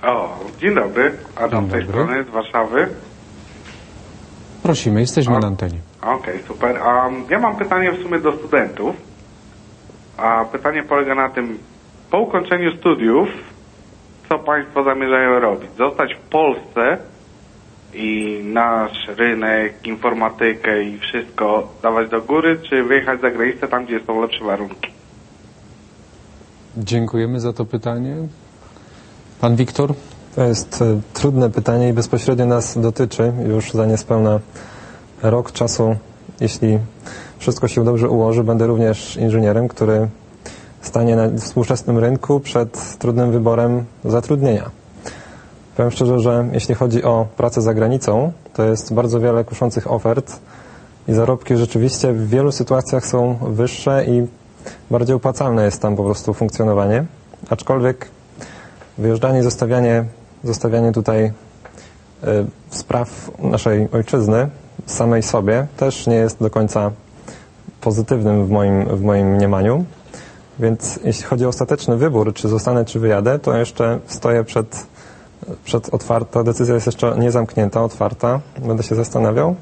Speaker 11: O, dzień dobry. Adam z tej strony, z Warszawy.
Speaker 1: Prosimy, jesteśmy
Speaker 11: o,
Speaker 1: na antenie.
Speaker 11: Okej, okay, super. Um, ja mam pytanie w sumie do studentów. A pytanie polega na tym, po ukończeniu studiów, co Państwo zamierzają robić? Zostać w Polsce i nasz rynek, informatykę i wszystko dawać do góry, czy wyjechać za granicę tam, gdzie są lepsze warunki?
Speaker 1: Dziękujemy za to pytanie. Pan Wiktor?
Speaker 7: To jest y, trudne pytanie i bezpośrednio nas dotyczy. Już za niespełna rok czasu, jeśli wszystko się dobrze ułoży, będę również inżynierem, który stanie na współczesnym rynku przed trudnym wyborem zatrudnienia. Powiem szczerze, że jeśli chodzi o pracę za granicą, to jest bardzo wiele kuszących ofert i zarobki rzeczywiście w wielu sytuacjach są wyższe i bardziej opłacalne jest tam po prostu funkcjonowanie. Aczkolwiek wyjeżdżanie i zostawianie, zostawianie tutaj y, spraw naszej ojczyzny samej sobie też nie jest do końca pozytywnym w moim, w moim mniemaniu. Więc jeśli chodzi o ostateczny wybór, czy zostanę, czy wyjadę, to jeszcze stoję przed, przed otwarta. Decyzja jest jeszcze nie zamknięta, otwarta. Będę się zastanawiał.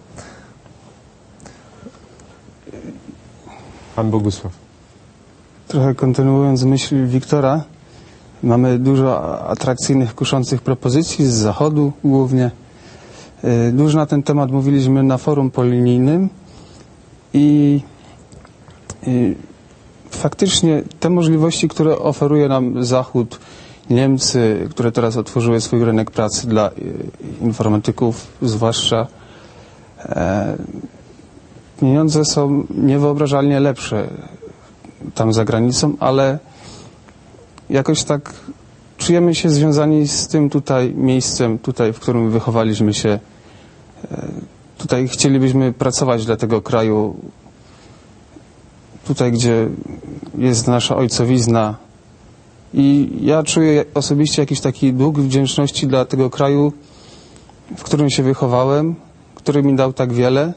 Speaker 1: Pan Bogusław.
Speaker 8: Trochę kontynuując myśl Wiktora, mamy dużo atrakcyjnych, kuszących propozycji z zachodu głównie. Dużo na ten temat mówiliśmy na forum polinijnym i, i faktycznie te możliwości, które oferuje nam Zachód, Niemcy, które teraz otworzyły swój rynek pracy dla informatyków zwłaszcza, e, pieniądze są niewyobrażalnie lepsze tam za granicą, ale jakoś tak czujemy się związani z tym tutaj miejscem, tutaj, w którym wychowaliśmy się. Tutaj chcielibyśmy pracować dla tego kraju, tutaj, gdzie jest nasza ojcowizna. I ja czuję osobiście jakiś taki dług wdzięczności dla tego kraju, w którym się wychowałem, który mi dał tak wiele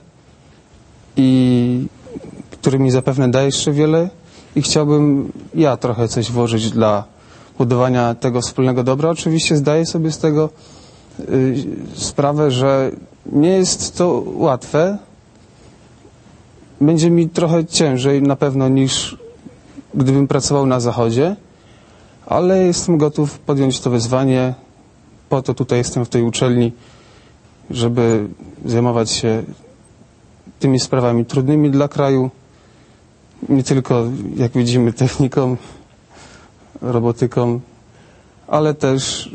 Speaker 8: i który mi zapewne da jeszcze wiele. I chciałbym ja trochę coś włożyć dla budowania tego wspólnego dobra. Oczywiście zdaję sobie z tego y, sprawę, że nie jest to łatwe. Będzie mi trochę ciężej na pewno niż gdybym pracował na Zachodzie, ale jestem gotów podjąć to wyzwanie. Po to tutaj jestem w tej uczelni, żeby zajmować się tymi sprawami trudnymi dla kraju. Nie tylko, jak widzimy, techniką, robotyką, ale też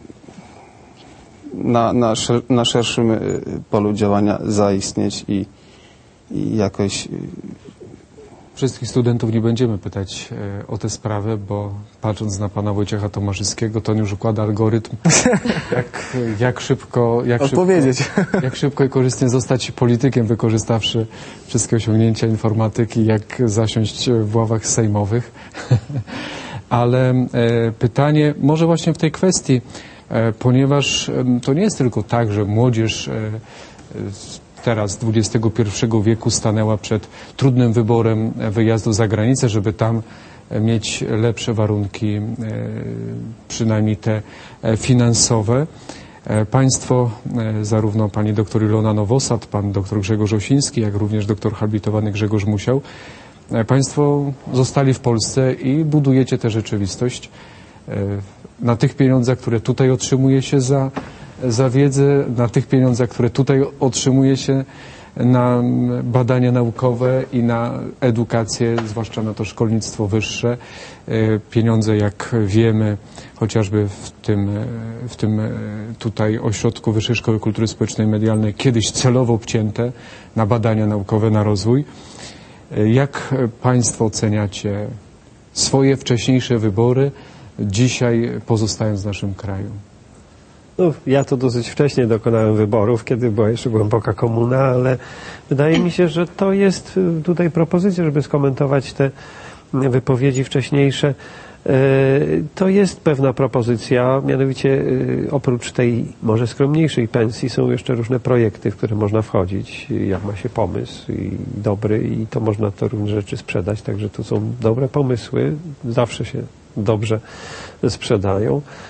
Speaker 8: na, na, szer na szerszym polu działania zaistnieć i, i jakoś...
Speaker 1: Wszystkich studentów nie będziemy pytać e, o tę sprawę, bo patrząc na pana Wojciecha Tomaszyskiego, to on już układa algorytm, jak, jak szybko jak
Speaker 9: odpowiedzieć.
Speaker 1: Szybko, jak szybko i korzystnie zostać politykiem, wykorzystawszy wszystkie osiągnięcia informatyki, jak zasiąść w ławach sejmowych. Ale e, pytanie może właśnie w tej kwestii, e, ponieważ e, to nie jest tylko tak, że młodzież e, e, teraz dwudziestego pierwszego wieku stanęła przed trudnym wyborem wyjazdu za granicę, żeby tam mieć lepsze warunki, przynajmniej te finansowe. Państwo, zarówno pani doktor Ilona Nowosad, pan doktor Grzegorz Osiński, jak również doktor habilitowany Grzegorz Musiał, państwo zostali w Polsce i budujecie tę rzeczywistość na tych pieniądzach, które tutaj otrzymuje się za za wiedzę, na tych pieniądzach, które tutaj otrzymuje się na badania naukowe i na edukację, zwłaszcza na to szkolnictwo wyższe. Pieniądze, jak wiemy, chociażby w tym, w tym tutaj ośrodku Wyższej Szkoły Kultury Społecznej i Medialnej, kiedyś celowo obcięte na badania naukowe, na rozwój. Jak państwo oceniacie swoje wcześniejsze wybory, dzisiaj pozostając w naszym kraju?
Speaker 2: No, ja to dosyć wcześnie dokonałem wyborów, kiedy była jeszcze głęboka komuna, ale wydaje mi się, że to jest tutaj propozycja, żeby skomentować te wypowiedzi wcześniejsze. To jest pewna propozycja, mianowicie oprócz tej może skromniejszej pensji są jeszcze różne projekty, w które można wchodzić, jak ma się pomysł i dobry, i to można to różne rzeczy sprzedać, także to są dobre pomysły, zawsze się dobrze sprzedają.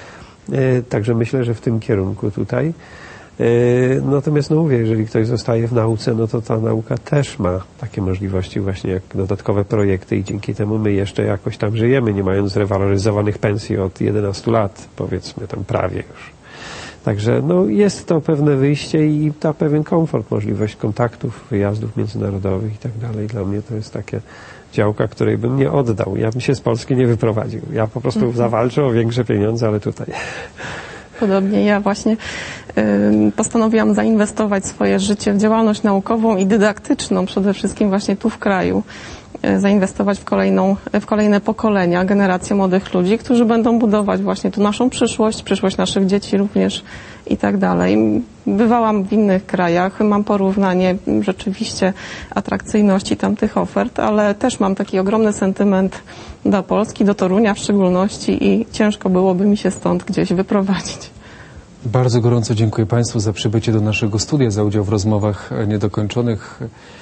Speaker 2: Także myślę, że w tym kierunku tutaj. Natomiast no mówię, jeżeli ktoś zostaje w nauce, no to ta nauka też ma takie możliwości właśnie jak dodatkowe projekty i dzięki temu my jeszcze jakoś tam żyjemy, nie mając rewaloryzowanych pensji od jedenastu lat, powiedzmy tam prawie już. Także no jest to pewne wyjście i ta pewien komfort, możliwość kontaktów, wyjazdów międzynarodowych i tak dalej. Dla mnie to jest takie działka, której bym nie oddał. Ja bym się z Polski nie wyprowadził. Ja po prostu mhm. zawalczę o większe pieniądze, ale tutaj.
Speaker 4: Podobnie ja właśnie y, postanowiłam zainwestować swoje życie w działalność naukową i dydaktyczną, przede wszystkim właśnie tu w kraju. Y, zainwestować w, kolejną, w kolejne pokolenia, generacje młodych ludzi, którzy będą budować właśnie tu naszą przyszłość, przyszłość naszych dzieci również i tak dalej. Bywałam w innych krajach, mam porównanie rzeczywiście atrakcyjności tamtych ofert, ale też mam taki ogromny sentyment do Polski, do Torunia w szczególności i ciężko byłoby mi się stąd gdzieś wyprowadzić.
Speaker 1: Bardzo gorąco dziękuję Państwu za przybycie do naszego studia, za udział w rozmowach niedokończonych.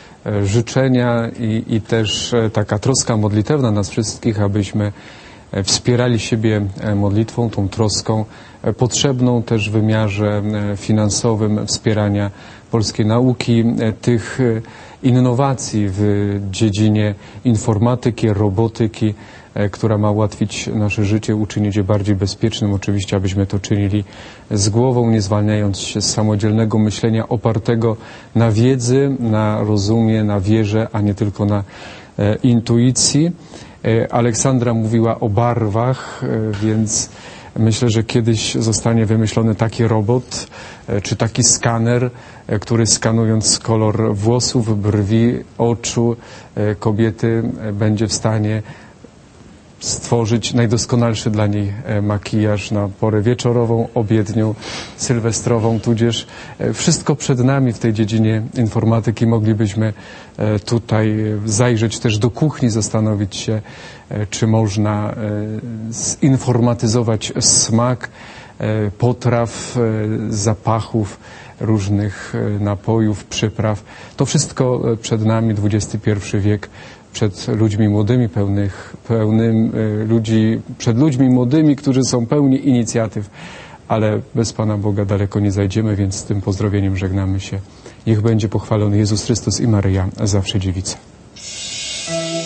Speaker 1: Życzenia i, i też taka troska modlitewna nas wszystkich, abyśmy wspierali siebie modlitwą, tą troską, potrzebną też w wymiarze finansowym wspierania polskiej nauki, tych innowacji w dziedzinie informatyki, robotyki, która ma ułatwić nasze życie, uczynić je bardziej bezpiecznym. Oczywiście, abyśmy to czynili z głową, nie zwalniając się z samodzielnego myślenia opartego na wiedzy, na rozumie, na wierze, a nie tylko na e, intuicji. E, Aleksandra mówiła o barwach, e, więc myślę, że kiedyś zostanie wymyślony taki robot, e, czy taki skaner, e, który skanując kolor włosów, brwi, oczu e, kobiety e, będzie w stanie stworzyć najdoskonalszy dla niej makijaż na porę wieczorową, obiednią, sylwestrową, tudzież wszystko przed nami w tej dziedzinie informatyki. Moglibyśmy tutaj zajrzeć też do kuchni, zastanowić się, czy można zinformatyzować smak potraw, zapachów, różnych napojów, przypraw. To wszystko przed nami, dwudziesty pierwszy wiek. Przed ludźmi młodymi, pełnych, pełnym y, ludzi, przed ludźmi młodymi, którzy są pełni inicjatyw, ale bez Pana Boga daleko nie zajdziemy, więc z tym pozdrowieniem żegnamy się. Niech będzie pochwalony Jezus Chrystus i Maryja, zawsze dziewica.